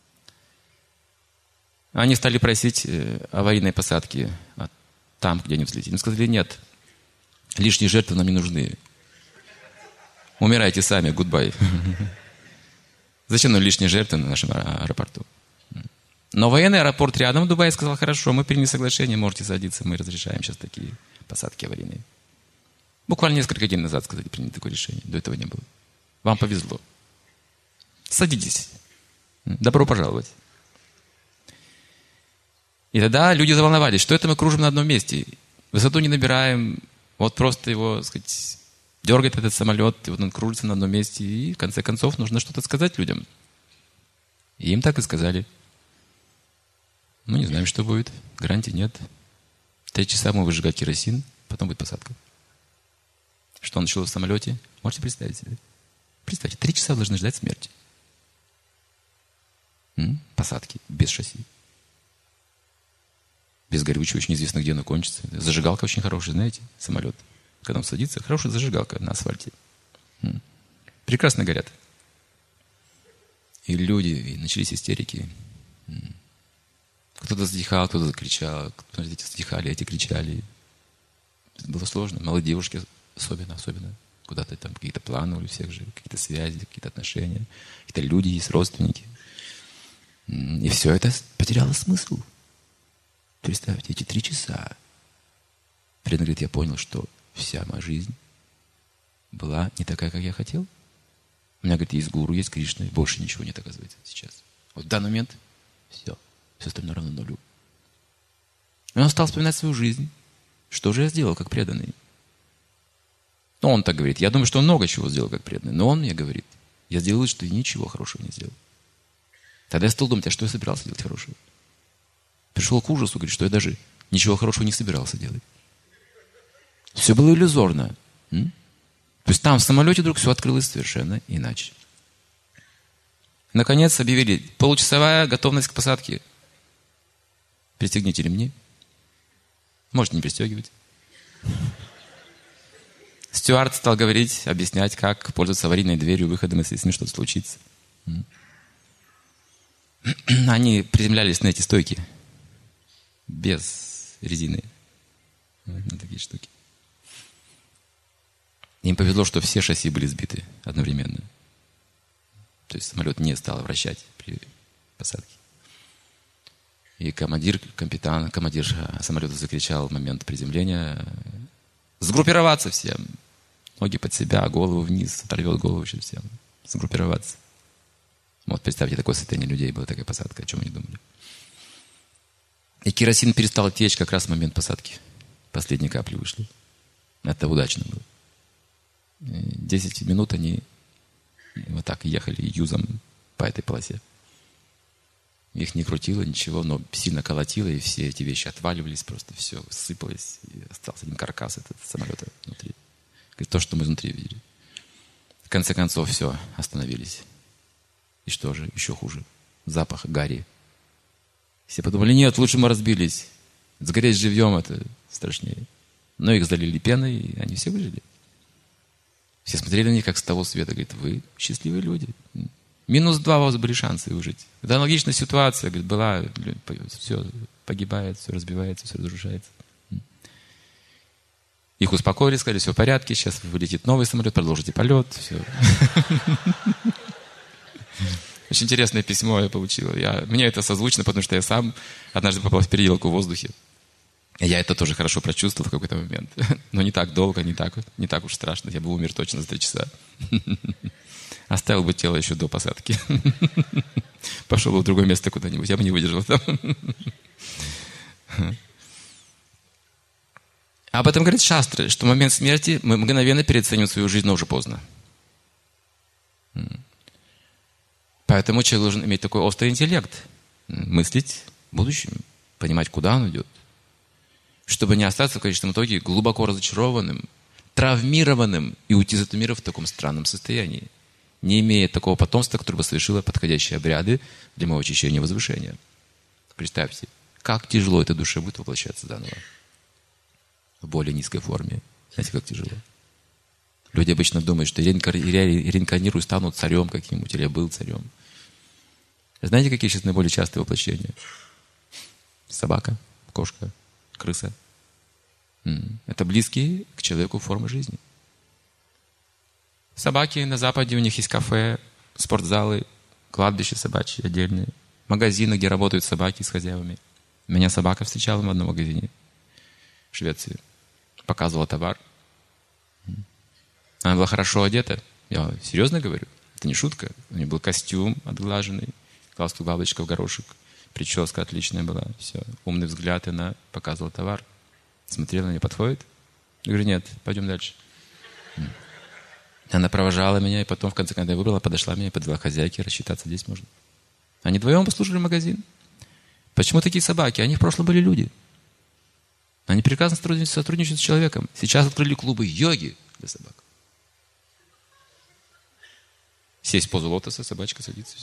Они стали просить аварийной посадки там, где они взлетели. Они сказали, нет, лишние жертвы нам не нужны. Умирайте сами, гудбай. Зачем нам лишние жертвы на нашем аэропорту? Но военный аэропорт рядом в Дубае сказал, хорошо, мы приняли соглашение, можете садиться, мы разрешаем сейчас такие посадки аварийные. Буквально несколько дней назад, сказали, приняли такое решение. До этого не было. Вам повезло. Садитесь. Добро пожаловать. И тогда люди заволновались, что это мы кружим на одном месте. Высоту не набираем, вот просто его, так сказать, дергает этот самолет, и вот он кружится на одном месте, и в конце концов нужно что-то сказать людям. И им так и сказали. Мы не знаем, что будет, гарантий нет. 3 часа мы выжигать керосин, потом будет посадка. Что он начал в самолете? Можете представить себе? Представьте, 3 часа должны ждать смерти. Посадки без шасси. Без горючего, очень неизвестно, где оно кончится. Зажигалка очень хорошая, знаете, самолет. Когда он садится, хорошая зажигалка на асфальте. Прекрасно горят. И люди, и начались истерики. Кто-то затихал, кто-то закричал. Эти затихали, эти кричали. Это было сложно. Молодые девушки особенно. Куда-то там какие-то планы у всех же, какие-то связи, какие-то отношения. Какие-то люди есть, родственники. И все это потеряло смысл. Представьте, эти 3 часа. Преданный говорит, я понял, что вся моя жизнь была не такая, как я хотел. У меня, говорит, есть гуру, есть Кришна, и больше ничего нет, оказывается, сейчас. Вот в данный момент все остальное равно нулю. И он стал вспоминать свою жизнь. Что же я сделал, как преданный? Ну, он так говорит. Я думаю, что он много чего сделал, как преданный. Но он мне говорит, я сделал вывод, что я ничего хорошего не сделал. Тогда я стал думать, а что я собирался делать хорошего? Пришел к ужасу, говорит, что я даже ничего хорошего не собирался делать. Все было иллюзорно. То есть там в самолете вдруг все открылось совершенно иначе. Наконец объявили, получасовая готовность к посадке. Пристегните ремни. Можете не пристегивать. Стюард стал говорить, объяснять, как пользоваться аварийной дверью, выходом, если с ним что-то случится. Они приземлялись на эти стойки. Без резины. На такие штуки. Им повезло, что все шасси были сбиты одновременно. То есть самолет не стал вращать при посадке. И командир самолета закричал в момент приземления: сгруппироваться всем. Ноги под себя, голову вниз, оторвет голову еще всем. Сгруппироваться. Вот представьте, такое состояние людей было, такая посадка, о чем они думали. И керосин перестал течь как раз в момент посадки. Последние капли вышли. Это удачно было. 10 минут они вот так ехали юзом по этой полосе. Их не крутило, ничего, но сильно колотило, и все эти вещи отваливались, просто все сыпалось. И остался один каркас этого самолета внутри. То, что мы изнутри видели. В конце концов, все, остановились. И что же, еще хуже. Запах гари. Все подумали, нет, лучше мы разбились. Сгореть живьем это страшнее. Но их залили пеной, и они все выжили. Все смотрели на них, как с того света. Говорит, вы счастливые люди. -2 у вас были шансы выжить. Это аналогичная ситуация. Говорит, была, все погибает, все разбивается, все разрушается. Их успокоили, сказали, все в порядке, сейчас вылетит новый самолет, продолжите полет. Все. Очень интересное письмо я получил. Мне это созвучно, потому что я сам однажды попал в переделку в воздухе. И я это тоже хорошо прочувствовал в какой-то момент. Но не так долго, не так уж страшно. Я бы умер точно за 3 часа. Оставил бы тело еще до посадки. Пошел бы в другое место куда-нибудь. Я бы не выдержал там. Об этом говорит Шастры, что в момент смерти мы мгновенно переоцениваем свою жизнь, но уже поздно. Поэтому человек должен иметь такой острый интеллект. Мыслить будущим, понимать, куда он идет. Чтобы не остаться в конечном итоге глубоко разочарованным, травмированным и уйти из этого мира в таком странном состоянии, не имея такого потомства, которое бы совершило подходящие обряды для моего очищения и возвышения. Представьте, как тяжело этой душе будет воплощаться заново. В более низкой форме. Знаете, как тяжело? Люди обычно думают, что я реинкарнирую, стану царем каким-нибудь, или я был царем. Знаете, какие сейчас наиболее частые воплощения? Собака, кошка, крыса. Это близкие к человеку формы жизни. Собаки на Западе, у них есть кафе, спортзалы, кладбища собачьи отдельные, магазины, где работают собаки с хозяевами. Меня собака встречала в одном магазине в Швеции. Показывала товар. Она была хорошо одета. Я серьезно говорю. Это не шутка. У нее был костюм отглаженный, галстук, бабочка в горошек. Прическа отличная была. Все. Умный взгляд. И она показывала товар. Смотрела на нее, подходит. Я говорю, нет, пойдем дальше. Она провожала меня, и потом, в конце, когда я выбрала, подошла меня, подвела к хозяйке, рассчитаться здесь можно. Они вдвоем послужили магазин. Почему такие собаки? Они в прошлом были люди. Они прекрасно сотрудничают с человеком. Сейчас открыли клубы йоги. для собак. Сесть в позу лотоса, собачка садится.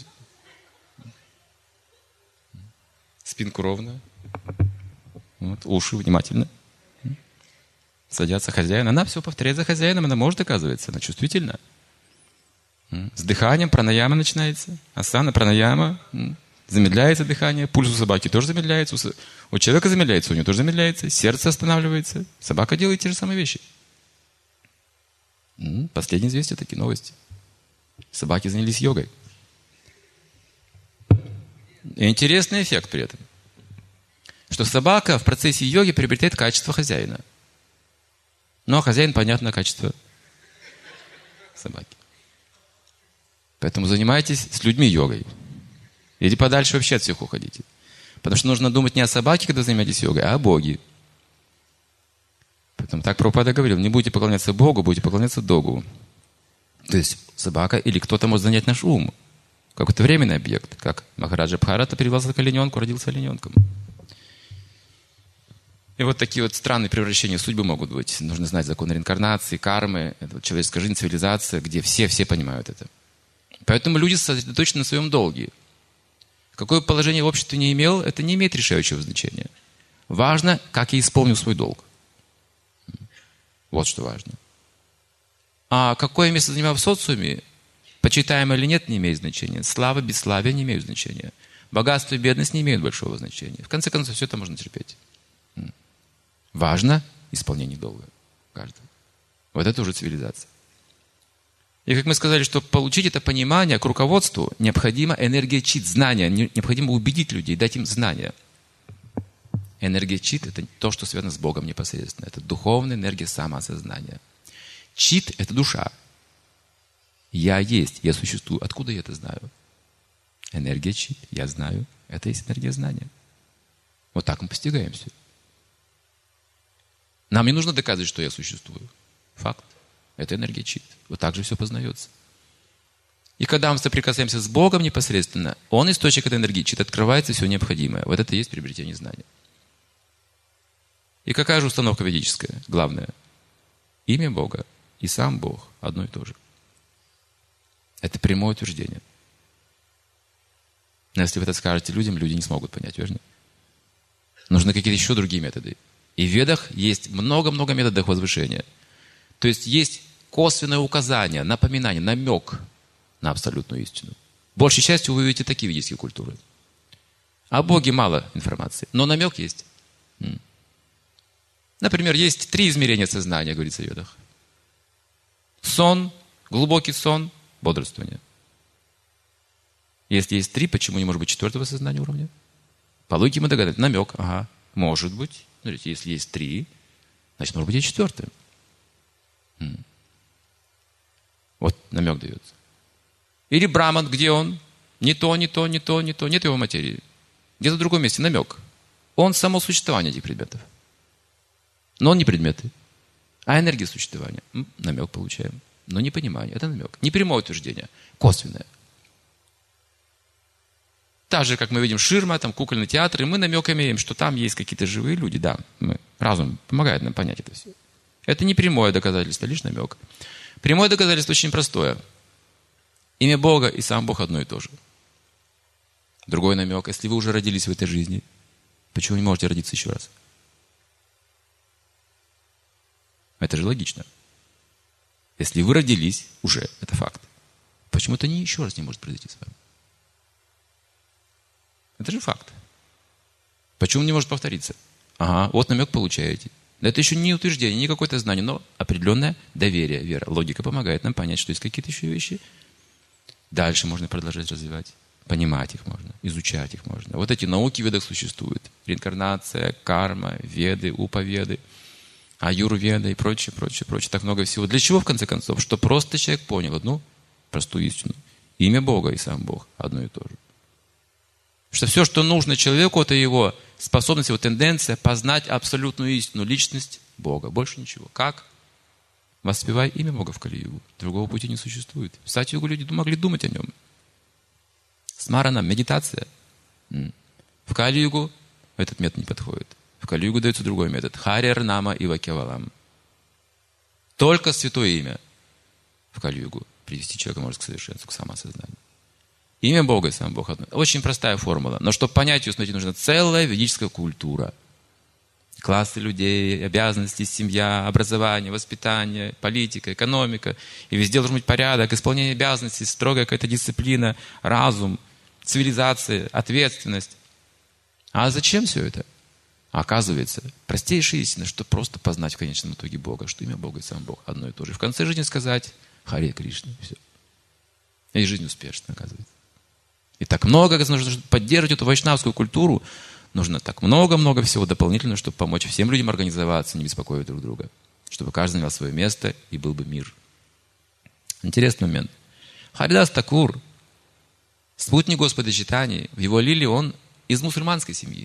Спинку ровно. Вот, уши внимательно. Садятся хозяин. Она все повторяет за хозяином. Она может, оказывается. Она чувствительна. С дыханием пранаяма начинается. Асана, пранаяма. Замедляется дыхание. Пульс у собаки тоже замедляется. У человека замедляется, у него тоже замедляется. Сердце останавливается. Собака делает те же самые вещи. Последние известия, такие новости. Собаки занялись йогой. И интересный эффект при этом. Что собака в процессе йоги приобретает качество хозяина. Ну, а хозяин, понятно, качество собаки. Поэтому занимайтесь с людьми йогой. Или подальше вообще от всех уходите. Потому что нужно думать не о собаке, когда занимаетесь йогой, а о Боге. Поэтому так Прабхупада говорил, не будете поклоняться Богу, будете поклоняться Догу. То есть собака или кто-то может занять наш ум. Какой-то временный объект. Как Махараджа Бхарата перевелся к олененку, родился олененком. И вот такие вот странные превращения судьбы могут быть. Нужно знать законы реинкарнации, кармы. Это вот человеческая жизнь, цивилизация, где все понимают это. Поэтому люди сосредоточены на своем долге. Какое положение в обществе не имел, это не имеет решающего значения. Важно, как я исполню свой долг. Вот что важно. А какое место занимаю в социуме, почитаемо или нет, не имеет значения. Слава, бесславие не имеют значения. Богатство и бедность не имеют большого значения. В конце концов, все это можно терпеть. Важно исполнение долга каждого. Вот это уже цивилизация. И как мы сказали, чтобы получить это понимание к руководству, необходима энергия чит, знания. Необходимо убедить людей, дать им знания. Энергия чит – это то, что связано с Богом непосредственно. Это духовная энергия самоосознания. Чит – это душа. Я есть, я существую. Откуда я это знаю? Энергия чит, я знаю. Это есть энергия знания. Вот так мы постигаем все. Нам не нужно доказывать, что я существую. Факт. Это энергия чит. Вот так же все познается. И когда мы соприкасаемся с Богом непосредственно, Он, источник этой энергии чит, открывается все необходимое. Вот это и есть приобретение знания. И какая же установка ведическая? Главное. Имя Бога и сам Бог одно и то же. Это прямое утверждение. Но если вы это скажете людям, люди не смогут понять, верно? Нужны какие-то еще другие методы. И в Ведах есть много-много методов возвышения. То есть есть косвенное указание, напоминание, намек на абсолютную истину. Большей частью вы увидите такие ведические культуры. О Боге мало информации, но намек есть. Например, есть 3 измерения сознания, говорится в Ведах. Сон, глубокий сон, бодрствование. Если есть 3, почему не может быть 4-го сознания уровня? По логике мы догадываемся. Намек, ага, может быть. Смотрите, если есть 3, значит, может быть и 4-е. Вот намек дается. Или Браман, где он? Не то. Нет его материи. Где-то в другом месте намек. Он само существование этих предметов. Но он не предметы. А энергия существования. Намек получаем. Но не понимание. Это намек. Не прямое утверждение. Косвенное. Так же, как мы видим ширма, там кукольный театр, и мы намек имеем, что там есть какие-то живые люди. Да, разум помогает нам понять это все. Это не прямое доказательство, лишь намек. Прямое доказательство очень простое. Имя Бога и сам Бог одно и то же. Другой намек. Если вы уже родились в этой жизни, почему не можете родиться еще раз? Это же логично. Если вы родились уже, это факт. Почему это еще раз не может произойти с вами? Это же факт. Почему не может повториться? Ага, вот намек получаете. Это еще не утверждение, не какое-то знание, но определенное доверие, вера. Логика помогает нам понять, что есть какие-то еще вещи. Дальше можно продолжать развивать. Понимать их можно, изучать их можно. Вот эти науки в Ведах существуют. Реинкарнация, карма, веды, уповеды, аюрведа и прочее. Так много всего. Для чего, в конце концов? Что просто человек понял одну простую истину. Имя Бога и сам Бог одно и то же. Что все, что нужно человеку, это его способность, его тенденция познать абсолютную истину, личность Бога. Больше ничего. Как? Воспевай имя Бога в Кали-югу. Другого пути не существует. В Сати-югу люди могли думать о нем. Смарана, медитация. В Кали-югу этот метод не подходит. В Кали-югу дается другой метод. Харер нама ива кевалам. Только святое имя в Кали-югу привести человека может к совершенству, к самоосознанию. Имя Бога и сам Бог одно. Очень простая формула. Но чтобы понять ее, смотрите, нужна целая ведическая культура. Классы людей, обязанности, семья, образование, воспитание, политика, экономика. И везде должен быть порядок, исполнение обязанностей, строгая какая-то дисциплина, разум, цивилизация, ответственность. А зачем все это? Оказывается, простейшая истина, что просто познать в конечном итоге Бога, что имя Бога и сам Бог одно и то же. В конце жизни сказать Харе Кришна, и все. И жизнь успешна, оказывается. И так много, нужно поддерживать эту вайшнавскую культуру, нужно так много-много всего дополнительного, чтобы помочь всем людям организоваться, не беспокоить друг друга. Чтобы каждый занял свое место и был бы мир. Интересный момент. Харидас Такур, спутник Господа Чайтаньи, в его лиле он из мусульманской семьи.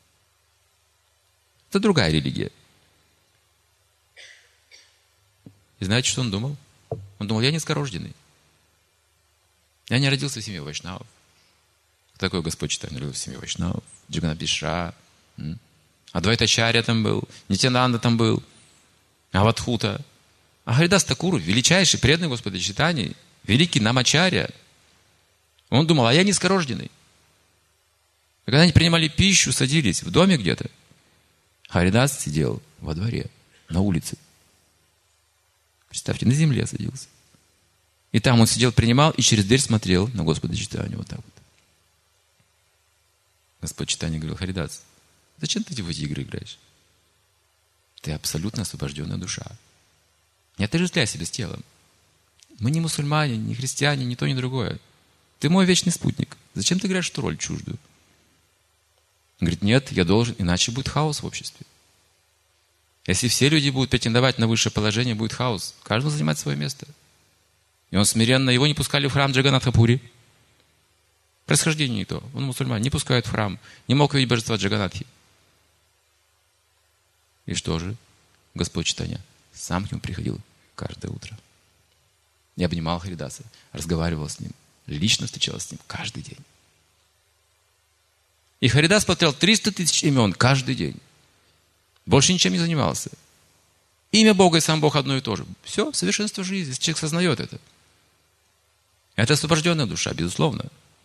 Это другая религия. И знаете, что он думал? Он думал, я низкорожденный. Я не родился в семье вайшнавов. Такой Господь Чайтанья родился в семье вайшнавов. Джаганнат Мишра. Адвайтачарья там был. Нитянанда там был. Авадхута. А Харидас Такур, величайший преданный Господа Чайтаньи, великий Намачарья. Он думал, а я низкорожденный. Когда они принимали пищу, садились в доме где-то, Харидас сидел во дворе, на улице. Представьте, на земле садился. И там он сидел, принимал, и через дверь смотрел на Господа Чайтанью. Вот так вот. Господь Чайтанья говорил, Харидас, зачем ты в эти игры играешь? Ты абсолютно освобожденная душа. Не отождествляй себя с телом. Мы не мусульмане, не христиане, ни то, ни другое. Ты мой вечный спутник. Зачем ты играешь эту роль чуждую? Он говорит, нет, я должен, иначе будет хаос в обществе. Если все люди будут претендовать на высшее положение, будет хаос. Каждый занимает свое место. И он смиренно, его не пускали в храм Джаганнатхапури. Происхождение не то. Он мусульман, не пускают в храм. Не мог видеть божества Джаганнатхи. И что же? Господь Чайтанья сам к нему приходил каждое утро. И обнимал Харидаса, разговаривал с ним, лично встречался с ним каждый день. И Харидас повторял 300 тысяч имен каждый день. Больше ничем не занимался. Имя Бога и сам Бог одно и то же. Все, совершенство жизни, если человек сознает это. Это освобожденная душа, безусловно.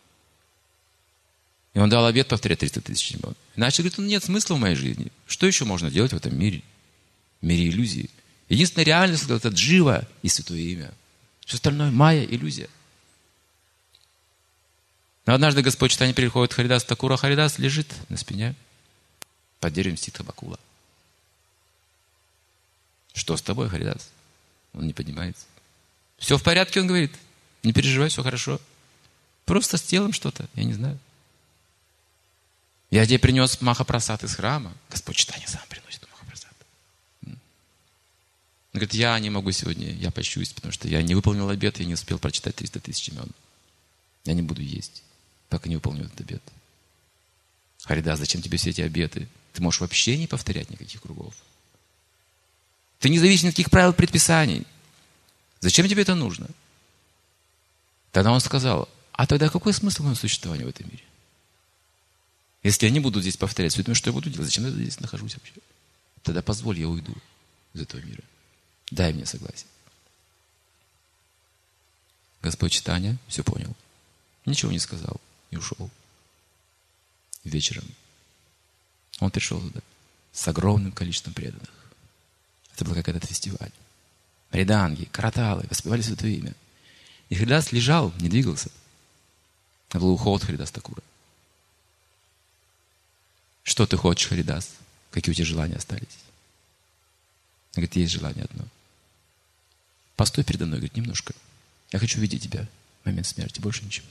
И он дал обет повторять 300 тысяч имен. Иначе, говорит, нет смысла в моей жизни. Что еще можно делать в этом мире? В мире иллюзий. Единственная реальность – это джива и святое имя. Все остальное – майя, иллюзия. Но однажды Господь Чайтанья приходит к Харидасу Такуру, а Харидас лежит на спине под деревом Ситха-Бакула. Что с тобой, Харидас? Он не поднимается. Все в порядке, он говорит. Не переживай, все хорошо. Просто с телом что-то, я не знаю. Я тебе принес Махапрасад из храма. Господь Чайтанья сам приносит Махапрасад. Он говорит, я не могу сегодня, я пощусь, потому что я не выполнил обет, я не успел прочитать 300 тысяч имен. Я не буду есть, пока не выполню этот обет. Харидас, зачем тебе все эти обеты? Ты можешь вообще не повторять никаких кругов. Ты не зависишь от никаких правил предписаний. Зачем тебе это нужно? Тогда он сказал, а тогда какой смысл моего существования в этом мире? Если я не буду здесь повторять, все, что я буду делать? Зачем я здесь нахожусь вообще? Тогда позволь, я уйду из этого мира. Дай мне согласие. Господь Чайтанья все понял. Ничего не сказал и ушел. Вечером он пришел туда с огромным количеством преданных. Это был как этот фестиваль. Мриданги, караталы воспевали святое имя. И Харидас лежал, не двигался. Это был уход Харидаса Такура. Что ты хочешь, Харидас? Какие у тебя желания остались? Он говорит, есть желание одно. Постой передо мной, говорит, немножко. Я хочу видеть тебя в момент смерти, больше ничего.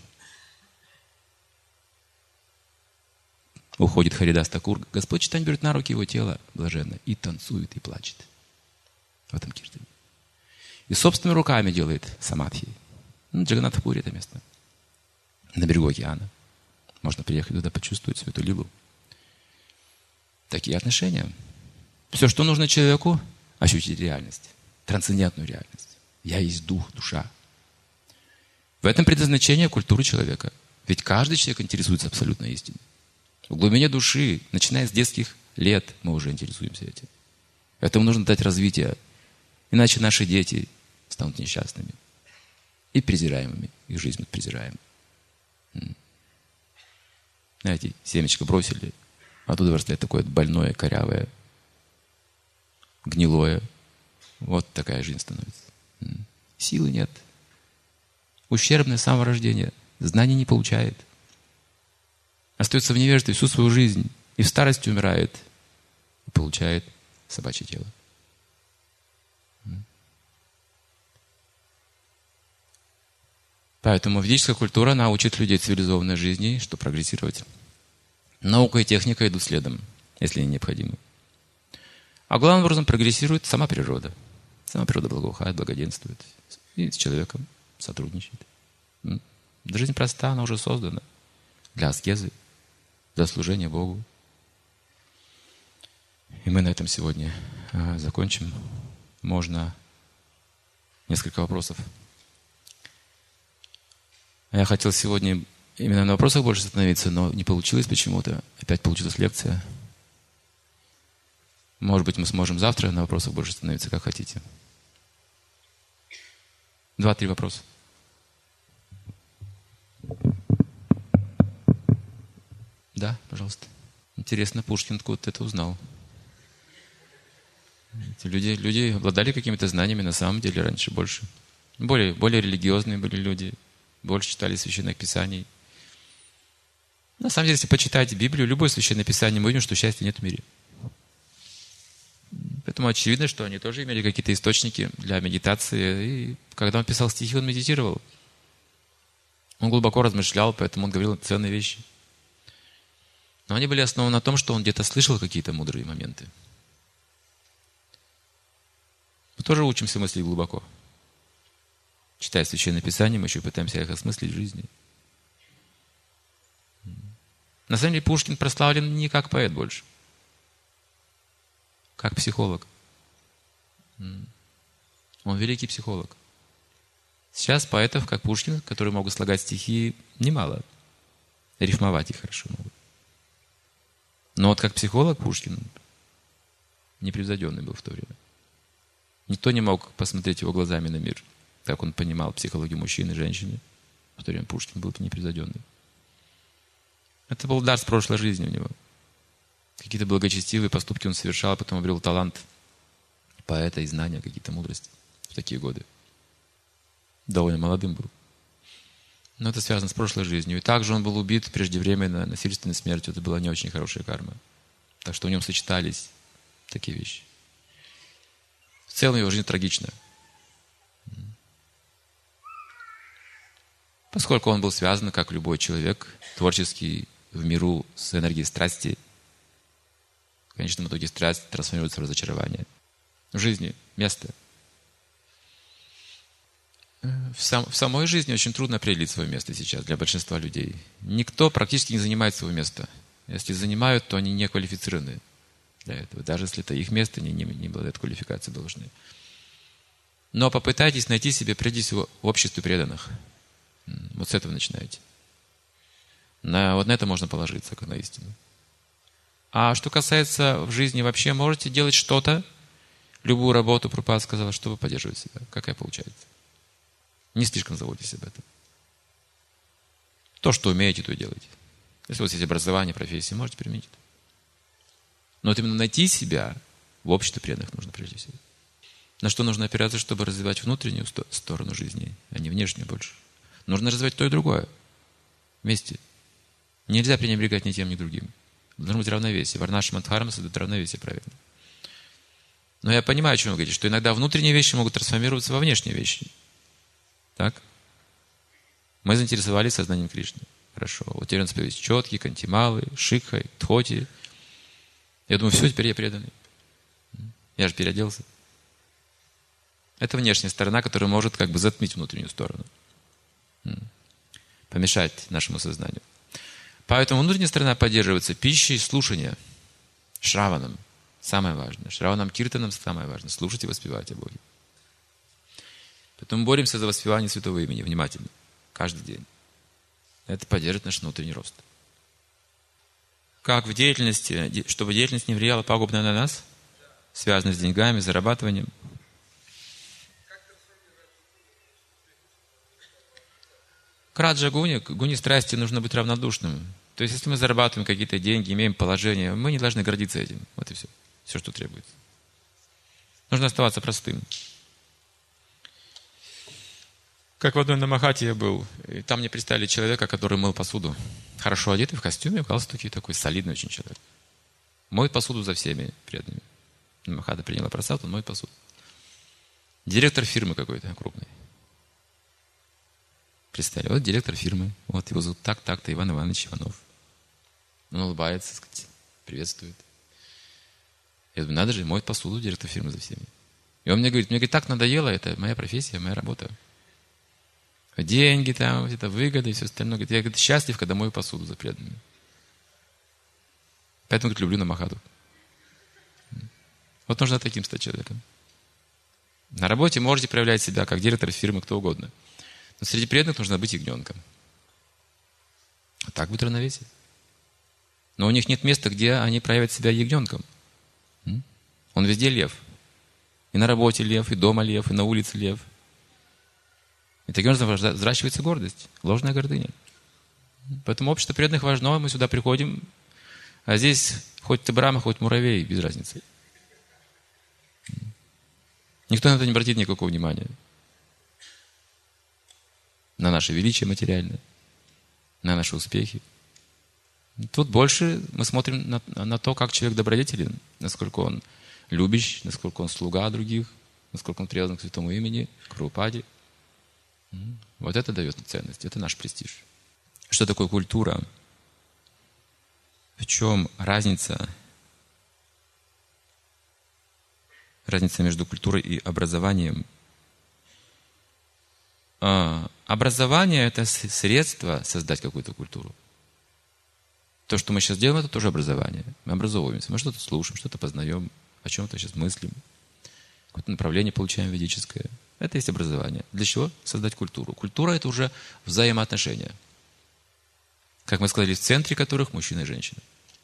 Уходит Харидас Такур. Господь Чайтанья берет на руки его тело блаженно и танцует, и плачет в этом киртане. И собственными руками делает самадхи. Джаганнатхапури это место. На берегу океана. Можно приехать туда, почувствовать всю эту лилу. Такие отношения. Все, что нужно человеку, ощутить реальность. Трансцендентную реальность. Я есть дух, душа. В этом предназначение культуры человека. Ведь каждый человек интересуется абсолютной истиной. В глубине души, начиная с детских лет, мы уже интересуемся этим. Этому нужно дать развитие. Иначе наши дети станут несчастными и презираемыми. Их жизнь будет презираема. Знаете, семечко бросили, а оттуда вырастает такое больное, корявое, гнилое. Вот такая жизнь становится. Силы нет. Ущербное с самого рождения. Знаний не получает. Остается в невежестве всю свою жизнь. И в старости умирает. И получает собачье тело. Поэтому ведическая культура, она учит людей цивилизованной жизни, чтобы прогрессировать. Наука и техника идут следом, если они необходимы. А главным образом прогрессирует сама природа. Сама природа благоухает, благоденствует. И с человеком сотрудничает. Жизнь проста, она уже создана для аскезы, для служения Богу. И мы на этом сегодня закончим. Можно несколько вопросов. Я хотел сегодня именно на вопросах больше остановиться, но не получилось почему-то. Опять получилась лекция. Может быть, мы сможем завтра на вопросах больше остановиться, как хотите. 2-3 вопроса. Да, пожалуйста. Интересно, Пушкин откуда это узнал? Эти люди обладали какими-то знаниями на самом деле раньше больше. Более религиозные были люди. Больше читали священных писаний. На самом деле, если почитаете Библию, любое священное писание, мы увидим, что счастья нет в мире. Поэтому очевидно, что они тоже имели какие-то источники для медитации. И когда он писал стихи, он медитировал. Он глубоко размышлял, поэтому он говорил ценные вещи. Но они были основаны на том, что он где-то слышал какие-то мудрые моменты. Мы тоже учимся мыслить глубоко. Читая Священное Писание, мы еще пытаемся их осмыслить в жизни. На самом деле Пушкин прославлен не как поэт больше, как психолог. Он великий психолог. Сейчас поэтов, как Пушкин, которые могут слагать стихи, немало. Рифмовать их хорошо могут. Но вот как психолог Пушкин непревзойденный был в то время. Никто не мог посмотреть его глазами на мир, как он понимал психологию мужчин и женщины. В то время Пушкин был непревзойденный. Это был дар с прошлой жизни у него. Какие-то благочестивые поступки он совершал, потом обрел талант поэта и знания, какие-то мудрости в такие годы. Довольно молодым был. Но это связано с прошлой жизнью. И также он был убит преждевременно, насильственной смертью. Это была не очень хорошая карма. Так что в нем сочетались такие вещи. В целом его жизнь трагична. Поскольку он был связан, как любой человек, творческий, в миру с энергией страсти, в конечном итоге страсть трансформируется в разочарование. В жизни место. В самой жизни очень трудно определить свое место сейчас для большинства людей. Никто практически не занимает своего места. Если занимают, то они не квалифицированы для этого. Даже если это их место, они не обладают квалификацией должной. Но попытайтесь найти себе прежде всего в обществе преданных. Вот с этого начинайте. Вот на это можно положиться, как на истину. А что касается в жизни вообще, можете делать что-то, любую работу, Прабхупада сказала, чтобы поддерживать себя. Какая получается. Не слишком заботьтесь об этом. То, что умеете, то и делайте. Если у вас есть образование, профессия, можете применить это. Но вот именно найти себя в обществе преданных нужно прежде всего. На что нужно опираться, чтобы развивать внутреннюю сторону жизни, а не внешнюю больше. Нужно развивать то и другое. Вместе. Нельзя пренебрегать ни тем, ни другим. Должно быть равновесие. Варнашрама дхарма создает равновесие, правильно. Но я понимаю, о чем вы говорите, что иногда внутренние вещи могут трансформироваться во внешние вещи. Так? Мы заинтересовались сознанием Кришны. Хорошо. Вот теперь у нас появились четки, кантималы, шикхай, тхоти. Я думаю, все, теперь я преданный. Я же переоделся. Это внешняя сторона, которая может как бы затмить внутреннюю сторону. Помешать нашему сознанию. Поэтому внутренняя сторона поддерживается пищей, слушанием, шраваном. Самое важное. Шраванам киртаном самое важное. Слушать и воспевать о Боге. Поэтому боремся за воспевание святого имени внимательно. Каждый день. Это поддержит наш внутренний рост. Как в деятельности, чтобы деятельность не влияла пагубно на нас, связанной с деньгами, зарабатыванием. К раджа гуне, к гуне страсти нужно быть равнодушным. То есть, если мы зарабатываем какие-то деньги, имеем положение, мы не должны гордиться этим. Вот и все. Все, что требуется. Нужно оставаться простым. Как в одной намахате я был, и там мне представили человека, который мыл посуду. Хорошо одетый, в костюме, в галстуке, такой солидный очень человек. Моет посуду за всеми преданными. Намахата приняла просад, он моет посуду. Директор фирмы какой-то крупный. Представили, вот директор фирмы, вот его зовут так-то, Иван Иванович Иванов. Он улыбается, так сказать, приветствует. Я думаю, надо же, моет посуду директор фирмы за всеми. И он мне говорит, так надоело, это моя профессия, моя работа. Деньги там, это выгоды и все остальное. Говорит, я счастлив, когда мою посуду за преданными. Поэтому, говорит, люблю намахату. Вот нужно таким стать человеком. На работе можете проявлять себя как директор фирмы, кто угодно. Но среди преданных нужно быть ягненком. Так будет равновесие. Но у них нет места, где они проявят себя ягненком. Он везде лев. И на работе лев, и дома лев, и на улице лев. И таким образом взращивается гордость, ложная гордыня. Поэтому общество преданных важно, мы сюда приходим, а здесь хоть ты брахма, хоть муравей, без разницы. Никто на это не обратит никакого внимания. На наше величие материальное, на наши успехи. Тут больше мы смотрим на то, как человек добродетелен, насколько он любящий, насколько он слуга других, насколько он привязан к святому имени, к Прабхупаде. Вот это дает ценность, это наш престиж. Что такое культура? В чем разница? Разница между культурой и образованием. Образование – это средство создать какую-то культуру. То, что мы сейчас делаем, это тоже образование. Мы образовываемся, мы что-то слушаем, что-то познаем, о чем-то сейчас мыслим. Какое-то направление получаем ведическое. Это есть образование. Для чего? Создать культуру. Культура – это уже взаимоотношения. Как мы сказали, в центре которых мужчина и женщина.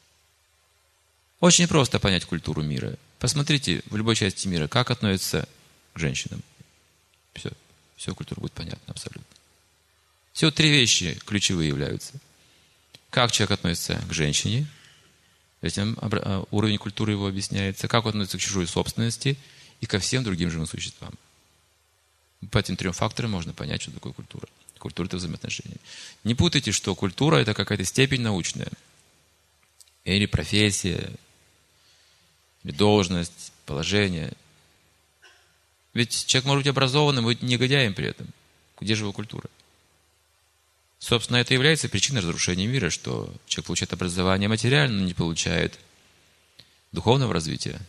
Очень просто понять культуру мира. Посмотрите в любой части мира, как относятся к женщинам. Все культура будет понятна абсолютно. Всего 3 вещи ключевые являются. Как человек относится к женщине, этим уровень культуры его объясняется, как он относится к чужой собственности и ко всем другим живым существам. По этим 3 факторам можно понять, что такое культура. Культура – это взаимоотношения. Не путайте, что культура – это какая-то степень научная. Или профессия, или должность, положение. Ведь человек может быть образованным, быть негодяем при этом. Где же его культура? Собственно, это является причиной разрушения мира, что человек получает образование материально, но не получает духовного развития.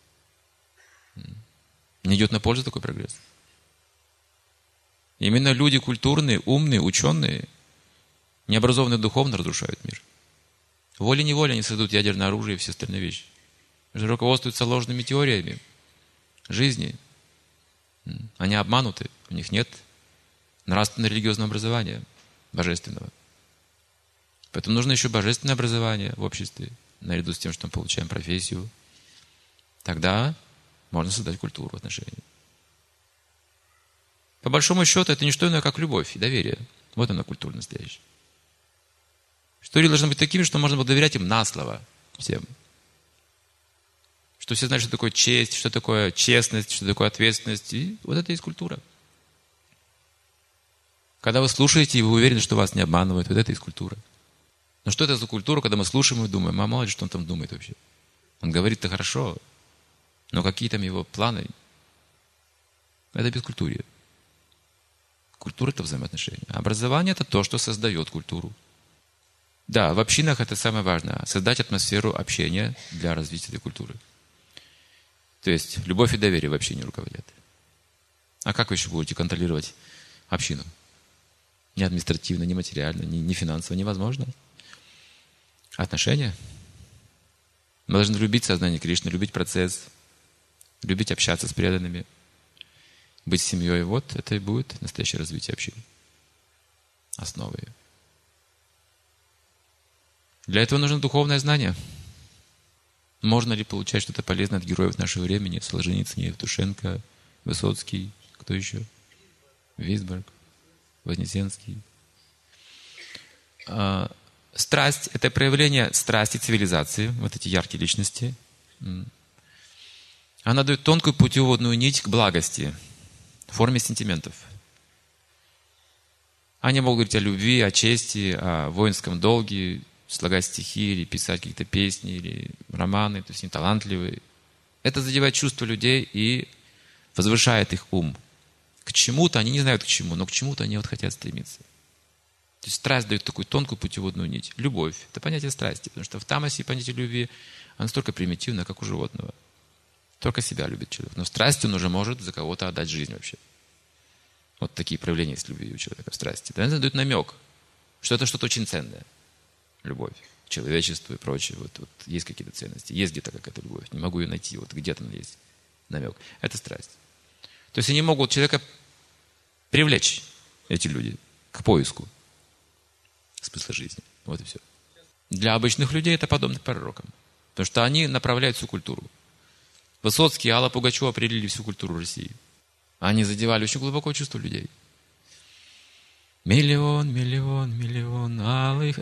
Не идет на пользу такой прогресс. Именно люди культурные, умные, ученые, необразованные духовно разрушают мир. Волей-неволей они создают ядерное оружие и все остальные вещи. Они руководствуются ложными теориями жизни. Они обмануты, у них нет нравственно-религиозного образования, божественного. Поэтому нужно еще божественное образование в обществе, наряду с тем, что мы получаем профессию. Тогда можно создать культуру отношений. По большому счету, это не что иное, как любовь и доверие. Вот она, культура настоящая. Что люди должны быть такими, что можно было доверять им на слово всем. Что все знают, что такое честь, что такое честность, что такое ответственность. И вот это и есть культура. Когда вы слушаете, и вы уверены, что вас не обманывают, вот это и есть культура. Но что это за культура, когда мы слушаем и думаем, мало ли, что он там думает вообще. Он говорит-то хорошо, но какие там его планы? Это бескультурье. Культура – это взаимоотношения. Образование – это то, что создает культуру. Да, в общинах это самое важное. Создать атмосферу общения для развития этой культуры. То есть любовь и доверие в общине руководят. А как вы еще будете контролировать общину? Ни административно, ни материально, ни финансово невозможно. Отношения. Мы должны любить сознание Кришны, любить процесс, любить общаться с преданными, быть семьей. Вот это и будет настоящее развитие общины. Основа ее. Для этого нужно духовное знание. Можно ли получать что-то полезное от героев нашего времени? Солженицын, Евтушенко, Высоцкий, кто еще? Висборг, Вознесенский. Страсть – это проявление страсти цивилизации, вот эти яркие личности. Она дает тонкую путеводную нить к благости в форме сентиментов. Они могут говорить о любви, о чести, о воинском долге, слагать стихи или писать какие-то песни или романы, то есть они талантливые. Это задевает чувства людей и возвышает их ум. К чему-то, они не знают к чему, но к чему-то они вот хотят стремиться. То есть страсть дает такую тонкую путеводную нить. Любовь – это понятие страсти, потому что в тамасе понятие любви, оно столько примитивно, как у животного. Только себя любит человек. Но в страсти он уже может за кого-то отдать жизнь вообще. Вот такие проявления есть любви у человека в страсти. Это дает намек, что это что-то очень ценное. Любовь, человечество и прочее. Вот есть какие-то ценности. Есть где-то какая-то любовь. Не могу ее найти. Вот где-то она есть намек. Это страсть. То есть они могут человека привлечь, эти люди, к поиску смысла жизни. Вот и все. Для обычных людей это подобно пророкам. Потому что они направляют всю культуру. Высоцкий и Алла Пугачева определили всю культуру России. Они задевали очень глубоко чувство людей. Миллион, миллион, миллион алых...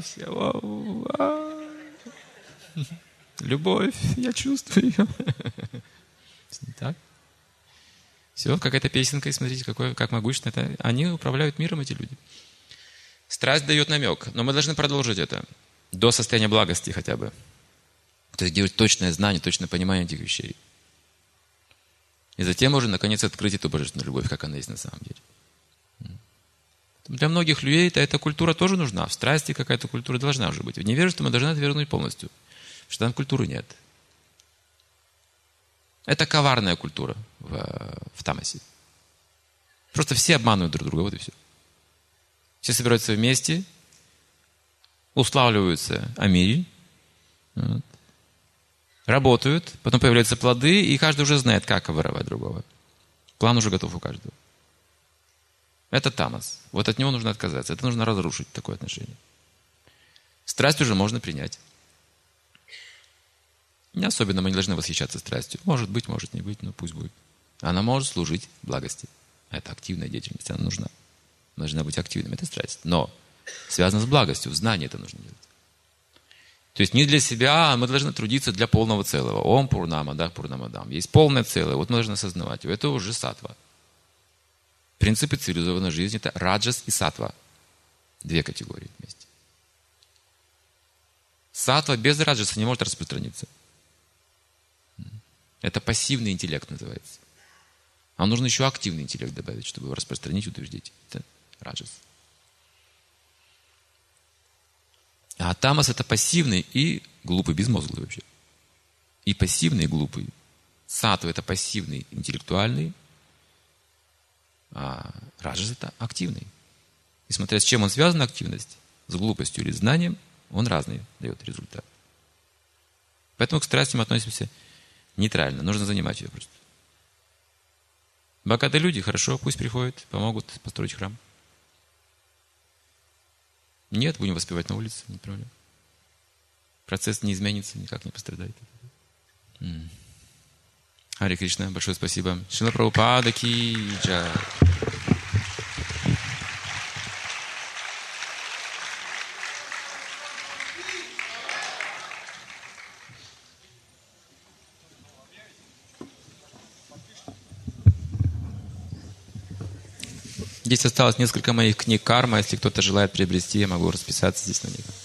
Любовь, я чувствую ее. Так? Все, какая-то песенка, и смотрите, как могущественно это. Они управляют миром, эти люди. Страсть дает намек, но мы должны продолжить это до состояния благости хотя бы. То есть делать точное знание, точное понимание этих вещей. И затем уже, наконец, открыть эту божественную любовь, как она есть на самом деле. Для многих людей эта культура тоже нужна. В страсти какая-то культура должна уже быть. В невежестве мы должны отвергнуть полностью, потому что там культуры нет. Это коварная культура в тамасе. Просто все обманывают друг друга, вот и все. Все собираются вместе, уславливаются о мире, вот, работают, потом появляются плоды, и каждый уже знает, как воровать другого. План уже готов у каждого. Это тамас. Вот от него нужно отказаться. Это нужно разрушить, такое отношение. Страсть уже можно принять. Не особенно мы не должны восхищаться страстью. Может быть, может не быть, но пусть будет. Она может служить благости. Это активная деятельность, она нужна. Должна быть активным, это страсть. Но связано с благостью, в знании это нужно делать. То есть не для себя, а мы должны трудиться для полного целого. Ом Пурнама, да, Пурнамадам. Есть полное целое, вот мы должны осознавать. Это уже саттва. Принципы цивилизованной жизни – это раджас и саттва. Две категории вместе. Саттва без раджаса не может распространиться. Это пассивный интеллект называется. А нужно еще активный интеллект добавить, чтобы распространить, утвердить. Это раджас. А тамас – это пассивный и глупый, безмозглый вообще. И пассивный, и глупый. Саттва – это пассивный, интеллектуальный. А раджас – это активный. И смотря с чем он связан, активность, с глупостью или знанием, он разный дает результат. Поэтому к страсти мы относимся нейтрально. Нужно занимать ее просто. Богатые люди, хорошо, пусть приходят, помогут построить храм. Нет, будем воспевать на улице, не проблема. Процесс не изменится, никак не пострадает. Харе Кришна, большое спасибо. Шрила Прабхупада ки джай. Здесь осталось несколько моих книг карма. Если кто-то желает приобрести, я могу расписаться здесь на них.